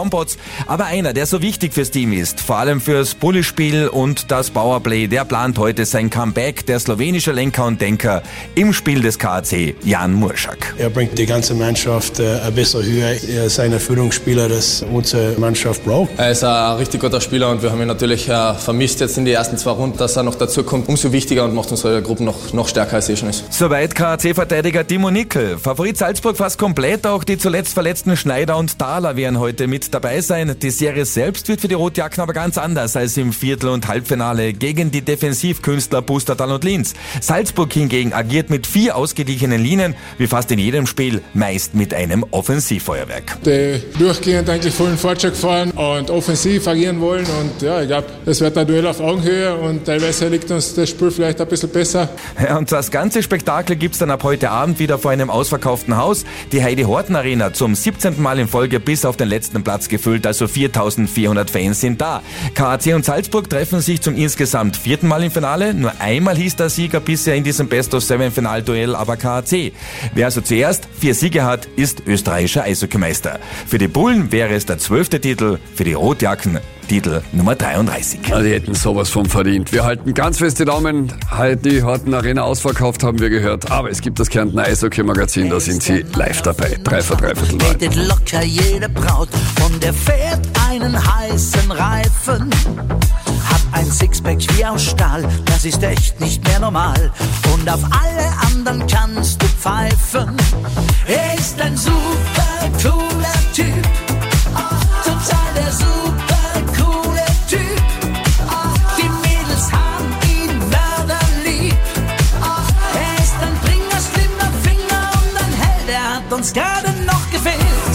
Aber einer, der so wichtig fürs Team ist, vor allem fürs Bulli-Spiel und das Powerplay, der plant heute sein Comeback, der slowenische Lenker und Denker im Spiel des K A C, Jan Murschak. Er bringt die ganze Mannschaft äh, ein bisschen höher. Er ist ein Führungsspieler, das unsere Mannschaft braucht. Er ist ein richtig guter Spieler und wir haben ihn natürlich äh, vermisst jetzt in die ersten zwei Runden, dass er noch dazu kommt. Umso wichtiger und macht unsere Gruppe noch, noch stärker, als er schon ist. Soweit K A C-Verteidiger Timo Nickel. Favorit Salzburg fast komplett, auch die zuletzt verletzten Schneider und Thaler werden heute mit dabei sein. Die Serie selbst wird für die Rotjacken aber ganz anders als im Viertel- und Halbfinale gegen die Defensivkünstler Pustertal und Linz. Salzburg hingegen agiert mit vier ausgeglichenen Linien, wie fast in jedem Spiel, meist mit einem Offensivfeuerwerk. Die durchgehend eigentlich vollen Fortschritt fahren und offensiv agieren wollen und ja, ich glaube, das wird ein Duell auf Augenhöhe und teilweise liegt uns das Spiel vielleicht ein bisschen besser. Ja, und das ganze Spektakel gibt's dann ab heute Abend wieder vor einem ausverkauften Haus. Die Heidi-Horten-Arena zum siebzehnten Mal in Folge bis auf den letzten Platz gefüllt, also viertausendvierhundert Fans sind da. K A C und Salzburg treffen sich zum insgesamt vierten Mal im Finale. Nur einmal hieß der Sieger bisher in diesem Best-of-Seven-Finalduell aber K A C. Wer also zuerst vier Siege hat, ist österreichischer Eishockeymeister. Für die Bullen wäre es der zwölfte Titel, für die Rotjacken Titel Nummer dreiunddreißig. Ja, die hätten sowas von verdient. Wir halten ganz fest die Daumen. Heidi Horten Arena ausverkauft, haben wir gehört. Aber es gibt das Kärntner Eishockey-Magazin, da sind sie live dabei. Drei vor dreiviertel neun. Redet locker jede Braut und er fährt einen heißen Reifen. Hat ein Sixpack wie aus Stahl, das ist echt nicht mehr normal. Und auf alle anderen kannst du pfeifen. Er ist ein super cooler Typ, total der super coole Typ. Die Mädels haben ihn mörderlieb. Er ist ein Bringer, schlimmer Finger und ein Held, er hat uns gerade noch gefehlt.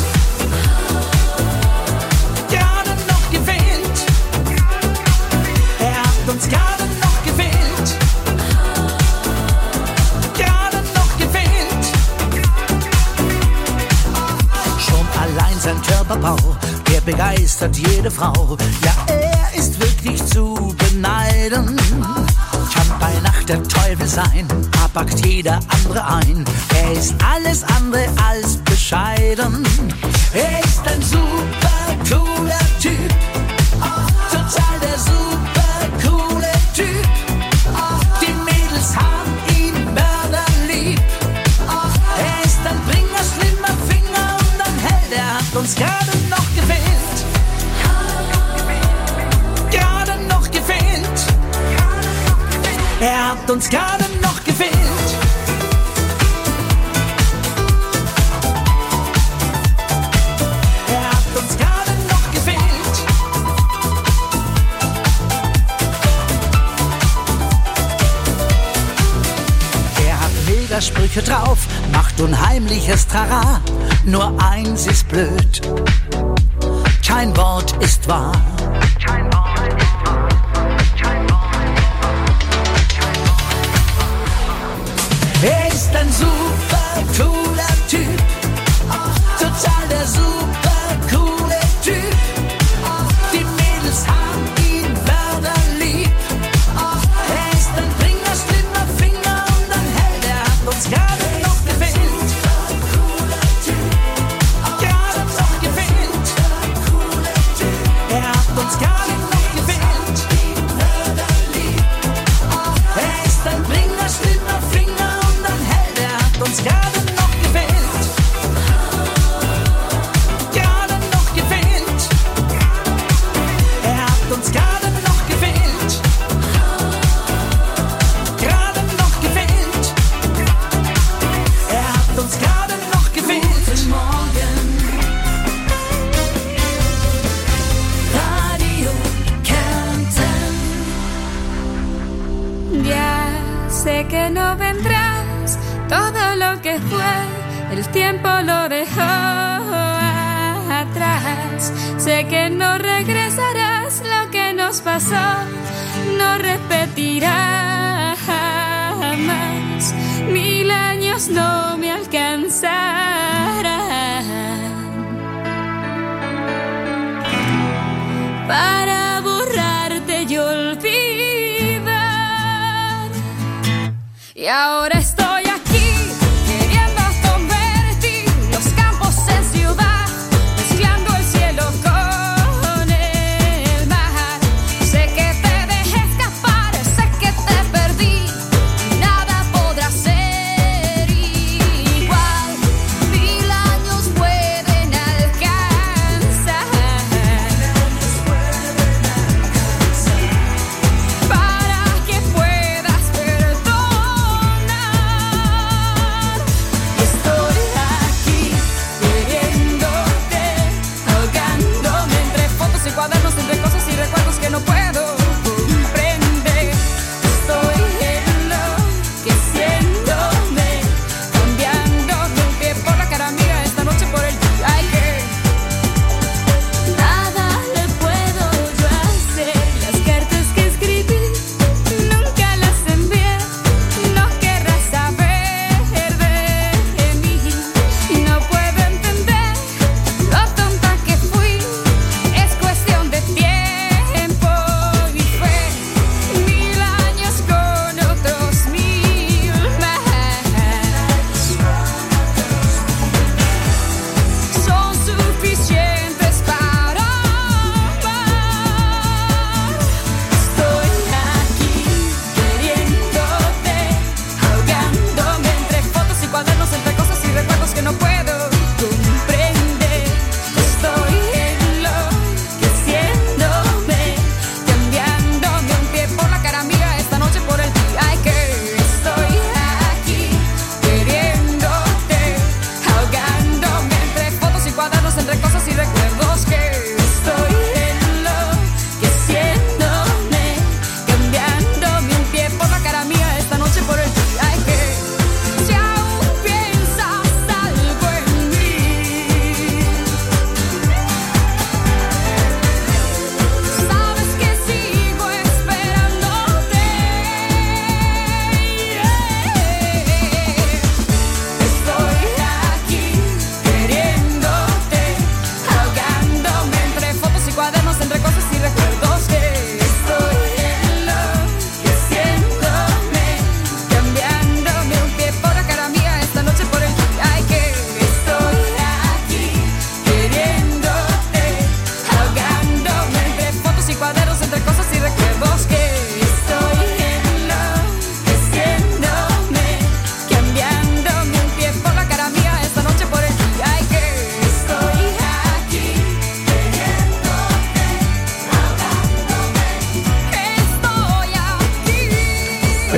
Gerade noch gefehlt. Er hat uns gerade noch gefehlt. Gerade noch gefehlt. Schon allein sein Körperbau, der begeistert jede Frau. Ja, er ist wirklich zu beneiden. Kann bei Nacht der Teufel sein, da packt jeder andere ein. Er ist alles andere als bescheiden. Er ist ein super cooler Typ, total der super coole Typ. Die Mädels haben ihn mörderlieb. Er ist ein Bringer, schlimmer Finger und ein Held, er hat uns gerade noch gefehlt. Gerade noch gefehlt. Er hat uns gerade noch gefehlt. Er hat uns gerade noch gefehlt. Er hat Megasprüche drauf, macht unheimliches Trara. Nur eins ist blöd, kein Wort ist wahr. Er ist ein super cooler Typ, total der super coole Typ. Die Mädels haben ihn mörderlieb. Er ist ein Bringer, schlimmer Finger und ein Held, er hat uns gerade noch gefehlt. Gerade noch gefehlt. Er hat uns gerade noch gefehlt. Er ist ein Bringer, schlimmer Finger und ein Held, er hat uns gerade noch gefehlt. Gerade noch gefehlt. Er hat uns gerade noch gefehlt. Gerade noch gefehlt. Er hat uns gerade noch gefehlt. Guten Morgen. Radio Kärnten. Ya sé que no vendrás, todo lo que fue, el tiempo lo dejó atrás. Sé que no regresarás, lo que nos pasó no repetirá jamás. Mil años no me alcanzarán para borrarte y olvidar. Y ahora estoy aquí, queriendo convertir los campos en ciudad, mezclando el cielo con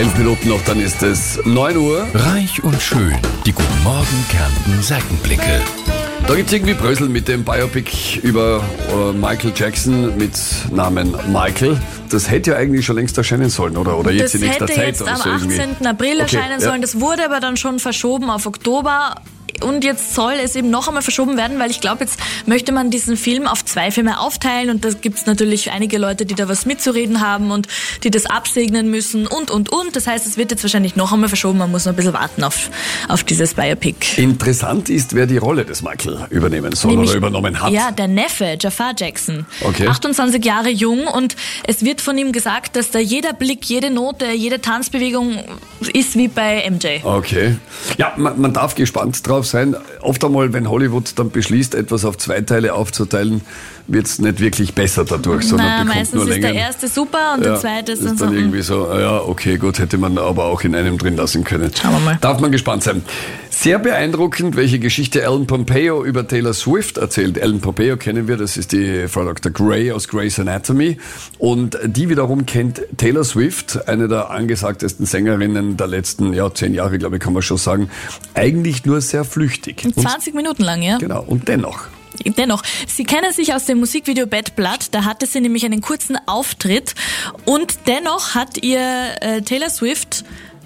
Elf Minuten noch, dann ist es neun Uhr. Reich und schön. Die Guten Morgen Kärnten Seitenblicke. Da gibt es irgendwie Brösel mit dem Biopic über äh, Michael Jackson mit Namen Michael. Das hätte ja eigentlich schon längst erscheinen sollen, oder? Oder jetzt das in nächster hätte Zeit. jetzt oder am so irgendwie. achtzehnten April Okay, erscheinen ja. sollen. Das wurde aber dann schon verschoben auf Oktober. Und jetzt soll es eben noch einmal verschoben werden, weil ich glaube, jetzt möchte man diesen Film auf zwei Filme aufteilen und da gibt es natürlich einige Leute, die da was mitzureden haben und die das absegnen müssen und, und, und. Das heißt, es wird jetzt wahrscheinlich noch einmal verschoben, man muss noch ein bisschen warten auf, auf dieses Biopic. Interessant ist, wer die Rolle des Michael übernehmen soll Nämlich, oder übernommen hat. Ja, der Neffe, Jafar Jackson. Okay. achtundzwanzig Jahre jung und es wird von ihm gesagt, dass da jeder Blick, jede Note, jede Tanzbewegung ist wie bei M J. Okay. Ja, man, man darf gespannt drauf sein. Oft einmal, wenn Hollywood dann beschließt, etwas auf zwei Teile aufzuteilen, wird es nicht wirklich besser dadurch, sondern Na, bekommt meistens nur ist Längen. der erste super und Ja, der zweite ist ist dann so. dann mm. irgendwie so, ja, okay, gut, hätte man aber auch in einem drin lassen können. Schauen wir mal. Darf man gespannt sein. Sehr beeindruckend, welche Geschichte Ellen Pompeo über Taylor Swift erzählt. Ellen Pompeo kennen wir, das ist die Frau Doktor Grey aus Grey's Anatomy. Und die wiederum kennt Taylor Swift, eine der angesagtesten Sängerinnen der letzten ja, zehn Jahre, glaube ich, kann man schon sagen, eigentlich nur sehr flüchtig. zwanzig Minuten lang, ja? Genau, und dennoch. Dennoch, Sie kennen sich aus dem Musikvideo Bad Blood, da hatte sie nämlich einen kurzen Auftritt und dennoch hat ihr äh, Taylor Swift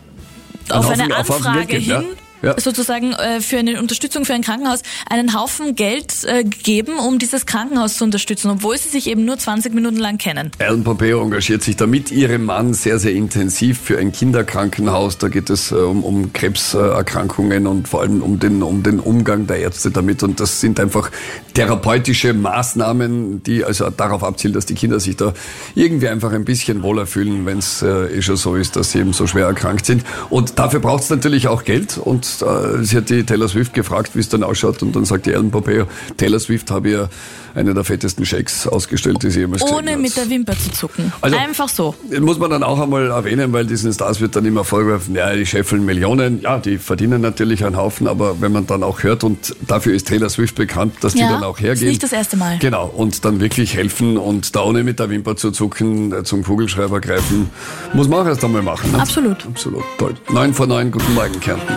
auf Haufen- eine auf Haufen Anfrage Geld hin, geben, ja. Ja. sozusagen äh, für eine Unterstützung für ein Krankenhaus, einen Haufen Geld äh, gegeben, um dieses Krankenhaus zu unterstützen, obwohl sie sich eben nur zwanzig Minuten lang kennen. Ellen Pompeo engagiert sich da mit ihrem Mann sehr, sehr intensiv für ein Kinderkrankenhaus. Da geht es äh, um, um Krebserkrankungen und vor allem um den, um den Umgang der Ärzte damit. Und das sind einfach therapeutische Maßnahmen, die also darauf abzielen, dass die Kinder sich da irgendwie einfach ein bisschen wohler fühlen, wenn es äh, eh schon so ist, dass sie eben so schwer erkrankt sind. Und dafür braucht es natürlich auch Geld. Und äh, sie hat die Taylor Swift gefragt, wie es dann ausschaut. Und dann sagt die Ellen Pompeo, Taylor Swift habe ihr eine der fettesten Schecks ausgestellt, die sie jemals gesehen Ohne hat. mit der Wimper zu zucken. Also- Einfach so. Muss man dann auch einmal erwähnen, weil diesen Stars wird dann immer vorgeworfen, ja, die scheffeln Millionen. Ja, die verdienen natürlich einen Haufen, aber wenn man dann auch hört, und dafür ist Taylor Swift bekannt, dass die Ja, dann auch ist hergehen. nicht das erste Mal. Genau, und dann wirklich helfen und da ohne mit der Wimper zu zucken, äh, zum Kugelschreiber greifen, muss man auch erst einmal machen. Ne? Absolut. Absolut, toll. Neun vor neun, guten Morgen, Kärnten.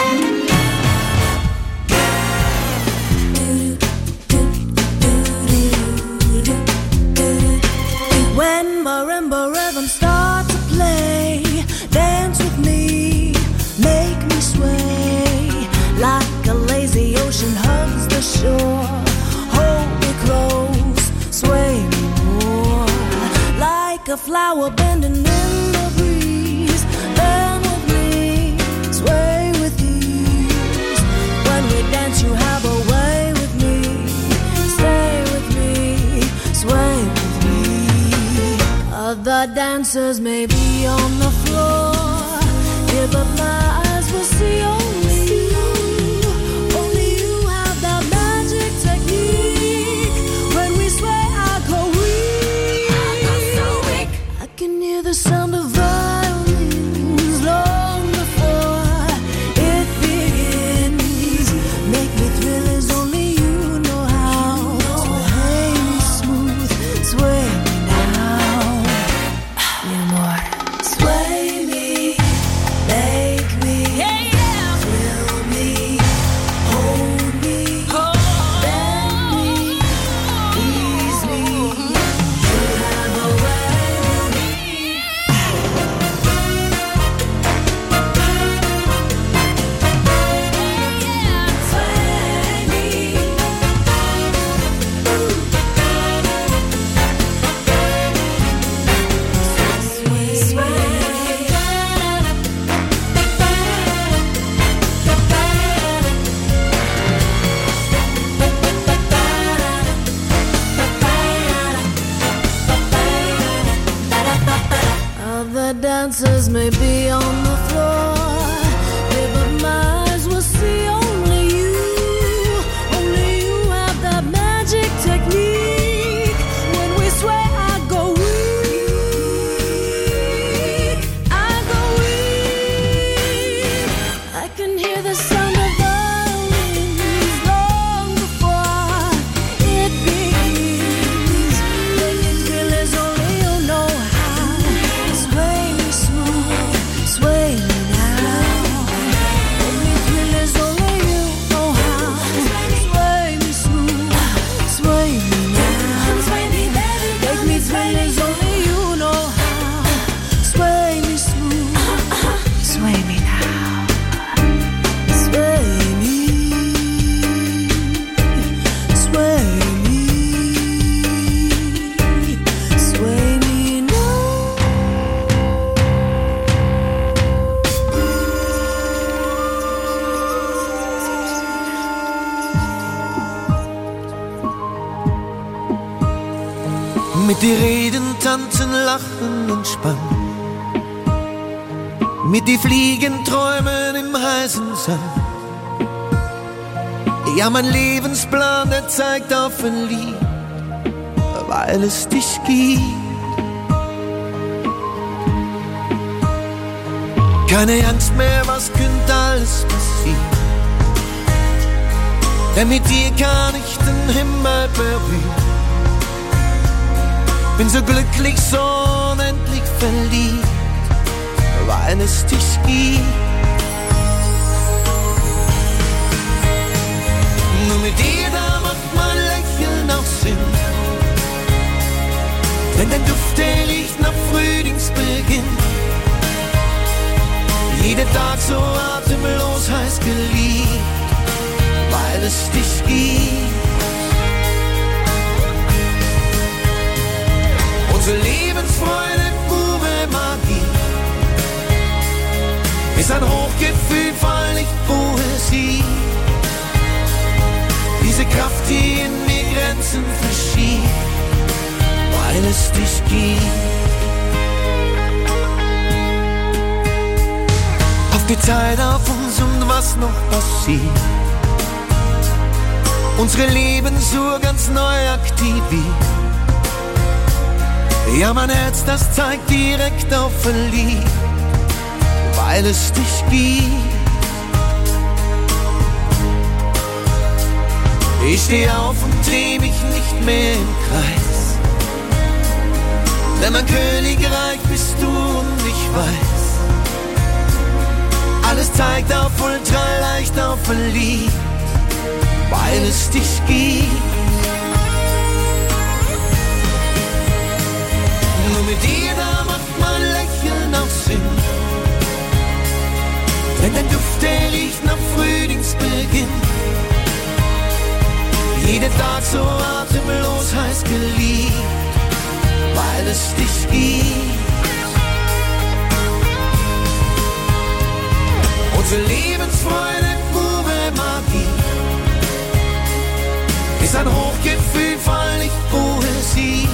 When marimba rhythms start to play, dance with me, make me sway, like a lazy ocean hugs the shore. Hold me close, sway me more, like a flower bending in the breeze. Bend with me, sway with ease. When we dance, you have a way with me. Stay with me, sway with me. Other dancers may be on the floor, yeah, but my eyes will see only you. Only you have that magic technique. When we sway, I go weak. I can hear the sound of violins long before it begins. Make me thrill as only you know how. Sway me smooth, sway me now. Yeah, more. Sway me, make me, thrill me, hold me, bend me, ease me. You have a way with me. Sway me. Other dancers may be on the floor, yeah, but my eyes will see only you. Only you have that magic technique. When we sway, I go weak. I go weak. I can hear the sound of violins long before it begins. Make it feel as only you know how. Sway me smooth, Mit dir reden, tanzen, lachen und spannen. Mit dir fliegen, träumen im heißen Sand. Ja, mein Lebensplan, der zeigt auf ein Lied, weil es dich gibt. Keine Angst mehr, was könnte alles passieren? Denn mit dir kann ich den Himmel berühren. Bin so glücklich, so unendlich verliebt, weil es dich gibt. Nur mit dir, da macht mein Lächeln auch Sinn. Denn dein Duft, der riecht nach Frühlingsbeginn. Jeder Tag so atemlos heiß geliebt, weil es dich gibt. Unsere Lebensfreude, pure Magie, ist ein Hochgefühl, voll nicht Poesie. Diese Kraft, die in mir Grenzen verschiebt, weil es dich gibt. Auf die Zeit auf uns und was noch passiert. Unsere Lebensuhr ganz neu aktiviert. Ja, mein Herz, das zeigt direkt auf ein Lied, weil es dich gibt. Ich steh auf und dreh mich nicht mehr im Kreis. Denn mein Königreich bist du und ich weiß, alles zeigt auf ultra leicht auf ein Lied, weil es dich gibt. Nur mit dir, da macht mein Lächeln auch Sinn. Denn dein Duft, der riecht nach Frühlingsbeginn. Jeder Tag so atemlos heiß geliebt, weil es dich gibt. Unsere Lebensfreude, pure Magie, ist ein Hochgefühl, voll nicht Poesie.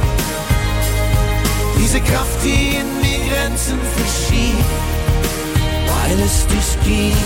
Diese Kraft, die in mir Grenzen verschiebt, weil es dich gibt.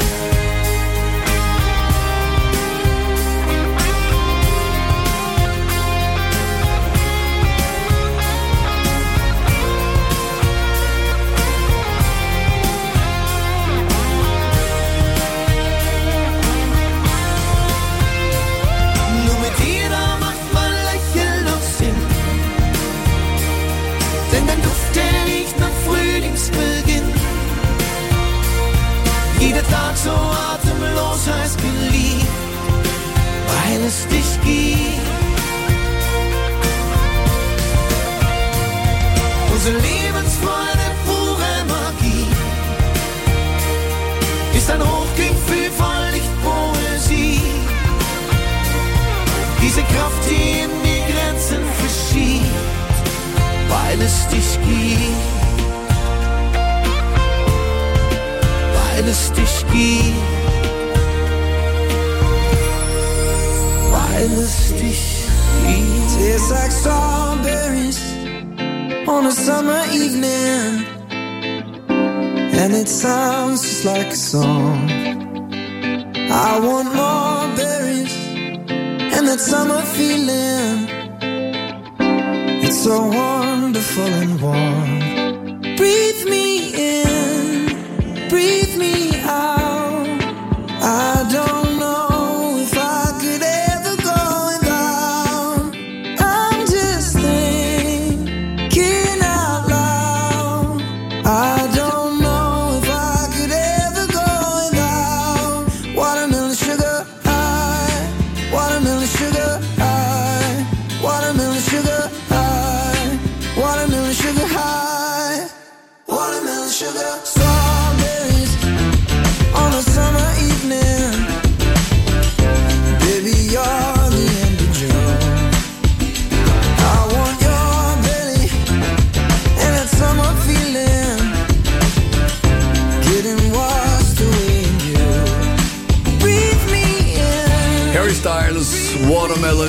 Jeder Tag so atemlos heiß geliebt, weil es dich gibt. Unsere Lebensfreude, pure Magie, ist ein Hochgefühl, voll nicht Poesie. Diese Kraft, die in mir Grenzen verschiebt, weil es dich gibt. Weil es dich gibt, weil es dich gibt. Tastes like strawberries on a summer evening, and it sounds just like a song. I want more berries and that summer feeling. It's so wonderful and warm. Breathe me in, breathe me out. I don't know if I could ever go without. I'm just thinking out loud. I don't know if I could ever go without. Watermelon sugar high, watermelon sugar high, watermelon sugar high, watermelon sugar high, watermelon.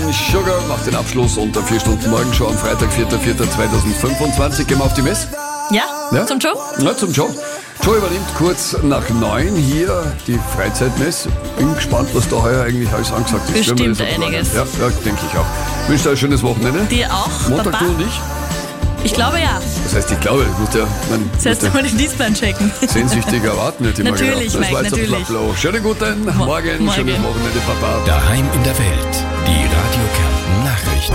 Sugar macht den Abschluss unter vier Stunden Morgenshow am Freitag, vierter vierter zweitausendfünfundzwanzig. Gehen wir auf die Messe? Ja, Ja? zum Joe? Na, zum Joe. Joe übernimmt kurz nach neun hier die Freizeitmesse. Bin gespannt, was da heuer eigentlich alles angesagt ist. Bestimmt Wenn wir das einiges. abplanen. Ja, ja, denke ich auch. Wünsche dir ein schönes Wochenende. Dir auch, Montag Papa? du und ich. Ich glaube ja. Das heißt, ich glaube, ich muss ja, man Zuerst muss mal den Dienstplan checken. ja sehnsüchtig erwarten, hätte ich mal gedacht. Natürlich, Das Mike, war jetzt ein natürlich. Flow. Schönen guten Morgen, Morgen. schönes Wochenende, Papa. Daheim in der Welt. Die Radio Kärnten Nachrichten.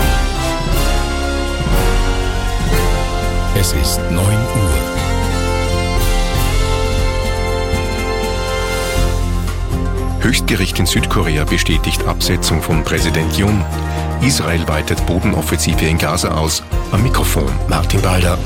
Es ist neun Uhr. Höchstgericht in Südkorea bestätigt Absetzung von Präsident Yoon. Israel weitet Bodenoffensive in Gaza aus. Am Mikrofon Martin Balder.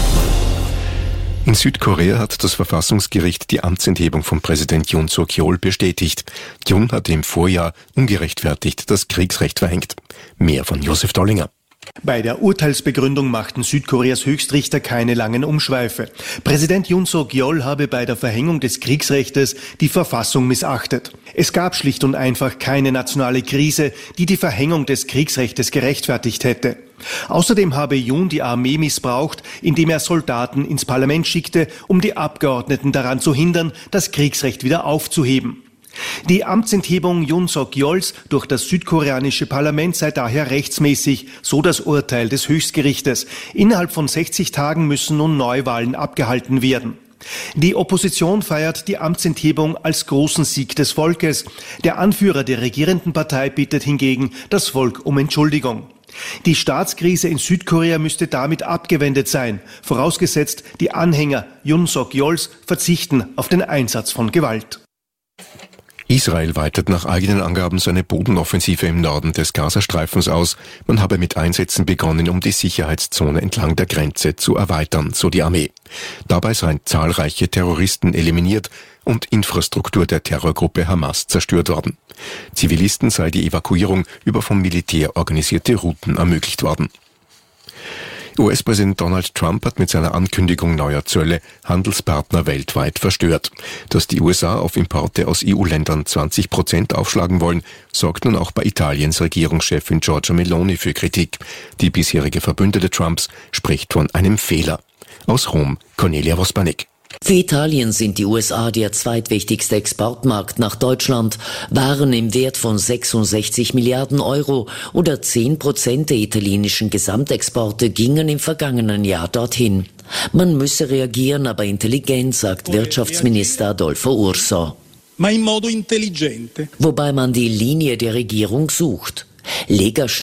In Südkorea hat das Verfassungsgericht die Amtsenthebung von Präsident Yoon Suk-yeol bestätigt. Yoon hatte im Vorjahr ungerechtfertigt das Kriegsrecht verhängt. Mehr von Josef Dollinger. Bei der Urteilsbegründung machten Südkoreas Höchstrichter keine langen Umschweife. Präsident Yoon Suk-yeol habe bei der Verhängung des Kriegsrechtes die Verfassung missachtet. Es gab schlicht und einfach keine nationale Krise, die die Verhängung des Kriegsrechtes gerechtfertigt hätte. Außerdem habe Yoon die Armee missbraucht, indem er Soldaten ins Parlament schickte, um die Abgeordneten daran zu hindern, das Kriegsrecht wieder aufzuheben. Die Amtsenthebung Yoon Suk-yeols durch das südkoreanische Parlament sei daher rechtsmäßig, so das Urteil des Höchstgerichtes. Innerhalb von sechzig Tagen müssen nun Neuwahlen abgehalten werden. Die Opposition feiert die Amtsenthebung als großen Sieg des Volkes. Der Anführer der regierenden Partei bittet hingegen das Volk um Entschuldigung. Die Staatskrise in Südkorea müsste damit abgewendet sein, vorausgesetzt, die Anhänger Yoon Suk-yeols verzichten auf den Einsatz von Gewalt. Israel weitet nach eigenen Angaben seine Bodenoffensive im Norden des Gazastreifens aus. Man habe mit Einsätzen begonnen, um die Sicherheitszone entlang der Grenze zu erweitern, so die Armee. Dabei seien zahlreiche Terroristen eliminiert und Infrastruktur der Terrorgruppe Hamas zerstört worden. Zivilisten sei die Evakuierung über vom Militär organisierte Routen ermöglicht worden. U S-Präsident Donald Trump hat mit seiner Ankündigung neuer Zölle Handelspartner weltweit verstört. Dass die U S A auf Importe aus E U-Ländern zwanzig Prozent aufschlagen wollen, sorgt nun auch bei Italiens Regierungschefin Giorgia Meloni für Kritik. Die bisherige Verbündete Trumps spricht von einem Fehler. Aus Rom, Cornelia Wospanik. Für Italien sind die U S A der zweitwichtigste Exportmarkt nach Deutschland. Waren im Wert von sechsundsechzig Milliarden Euro oder zehn Prozent der italienischen Gesamtexporte gingen im vergangenen Jahr dorthin. Man müsse reagieren, aber intelligent, sagt Wirtschaftsminister Adolfo Urso. Ma in modo intelligente. Wobei man die Linie der Regierung sucht. Lega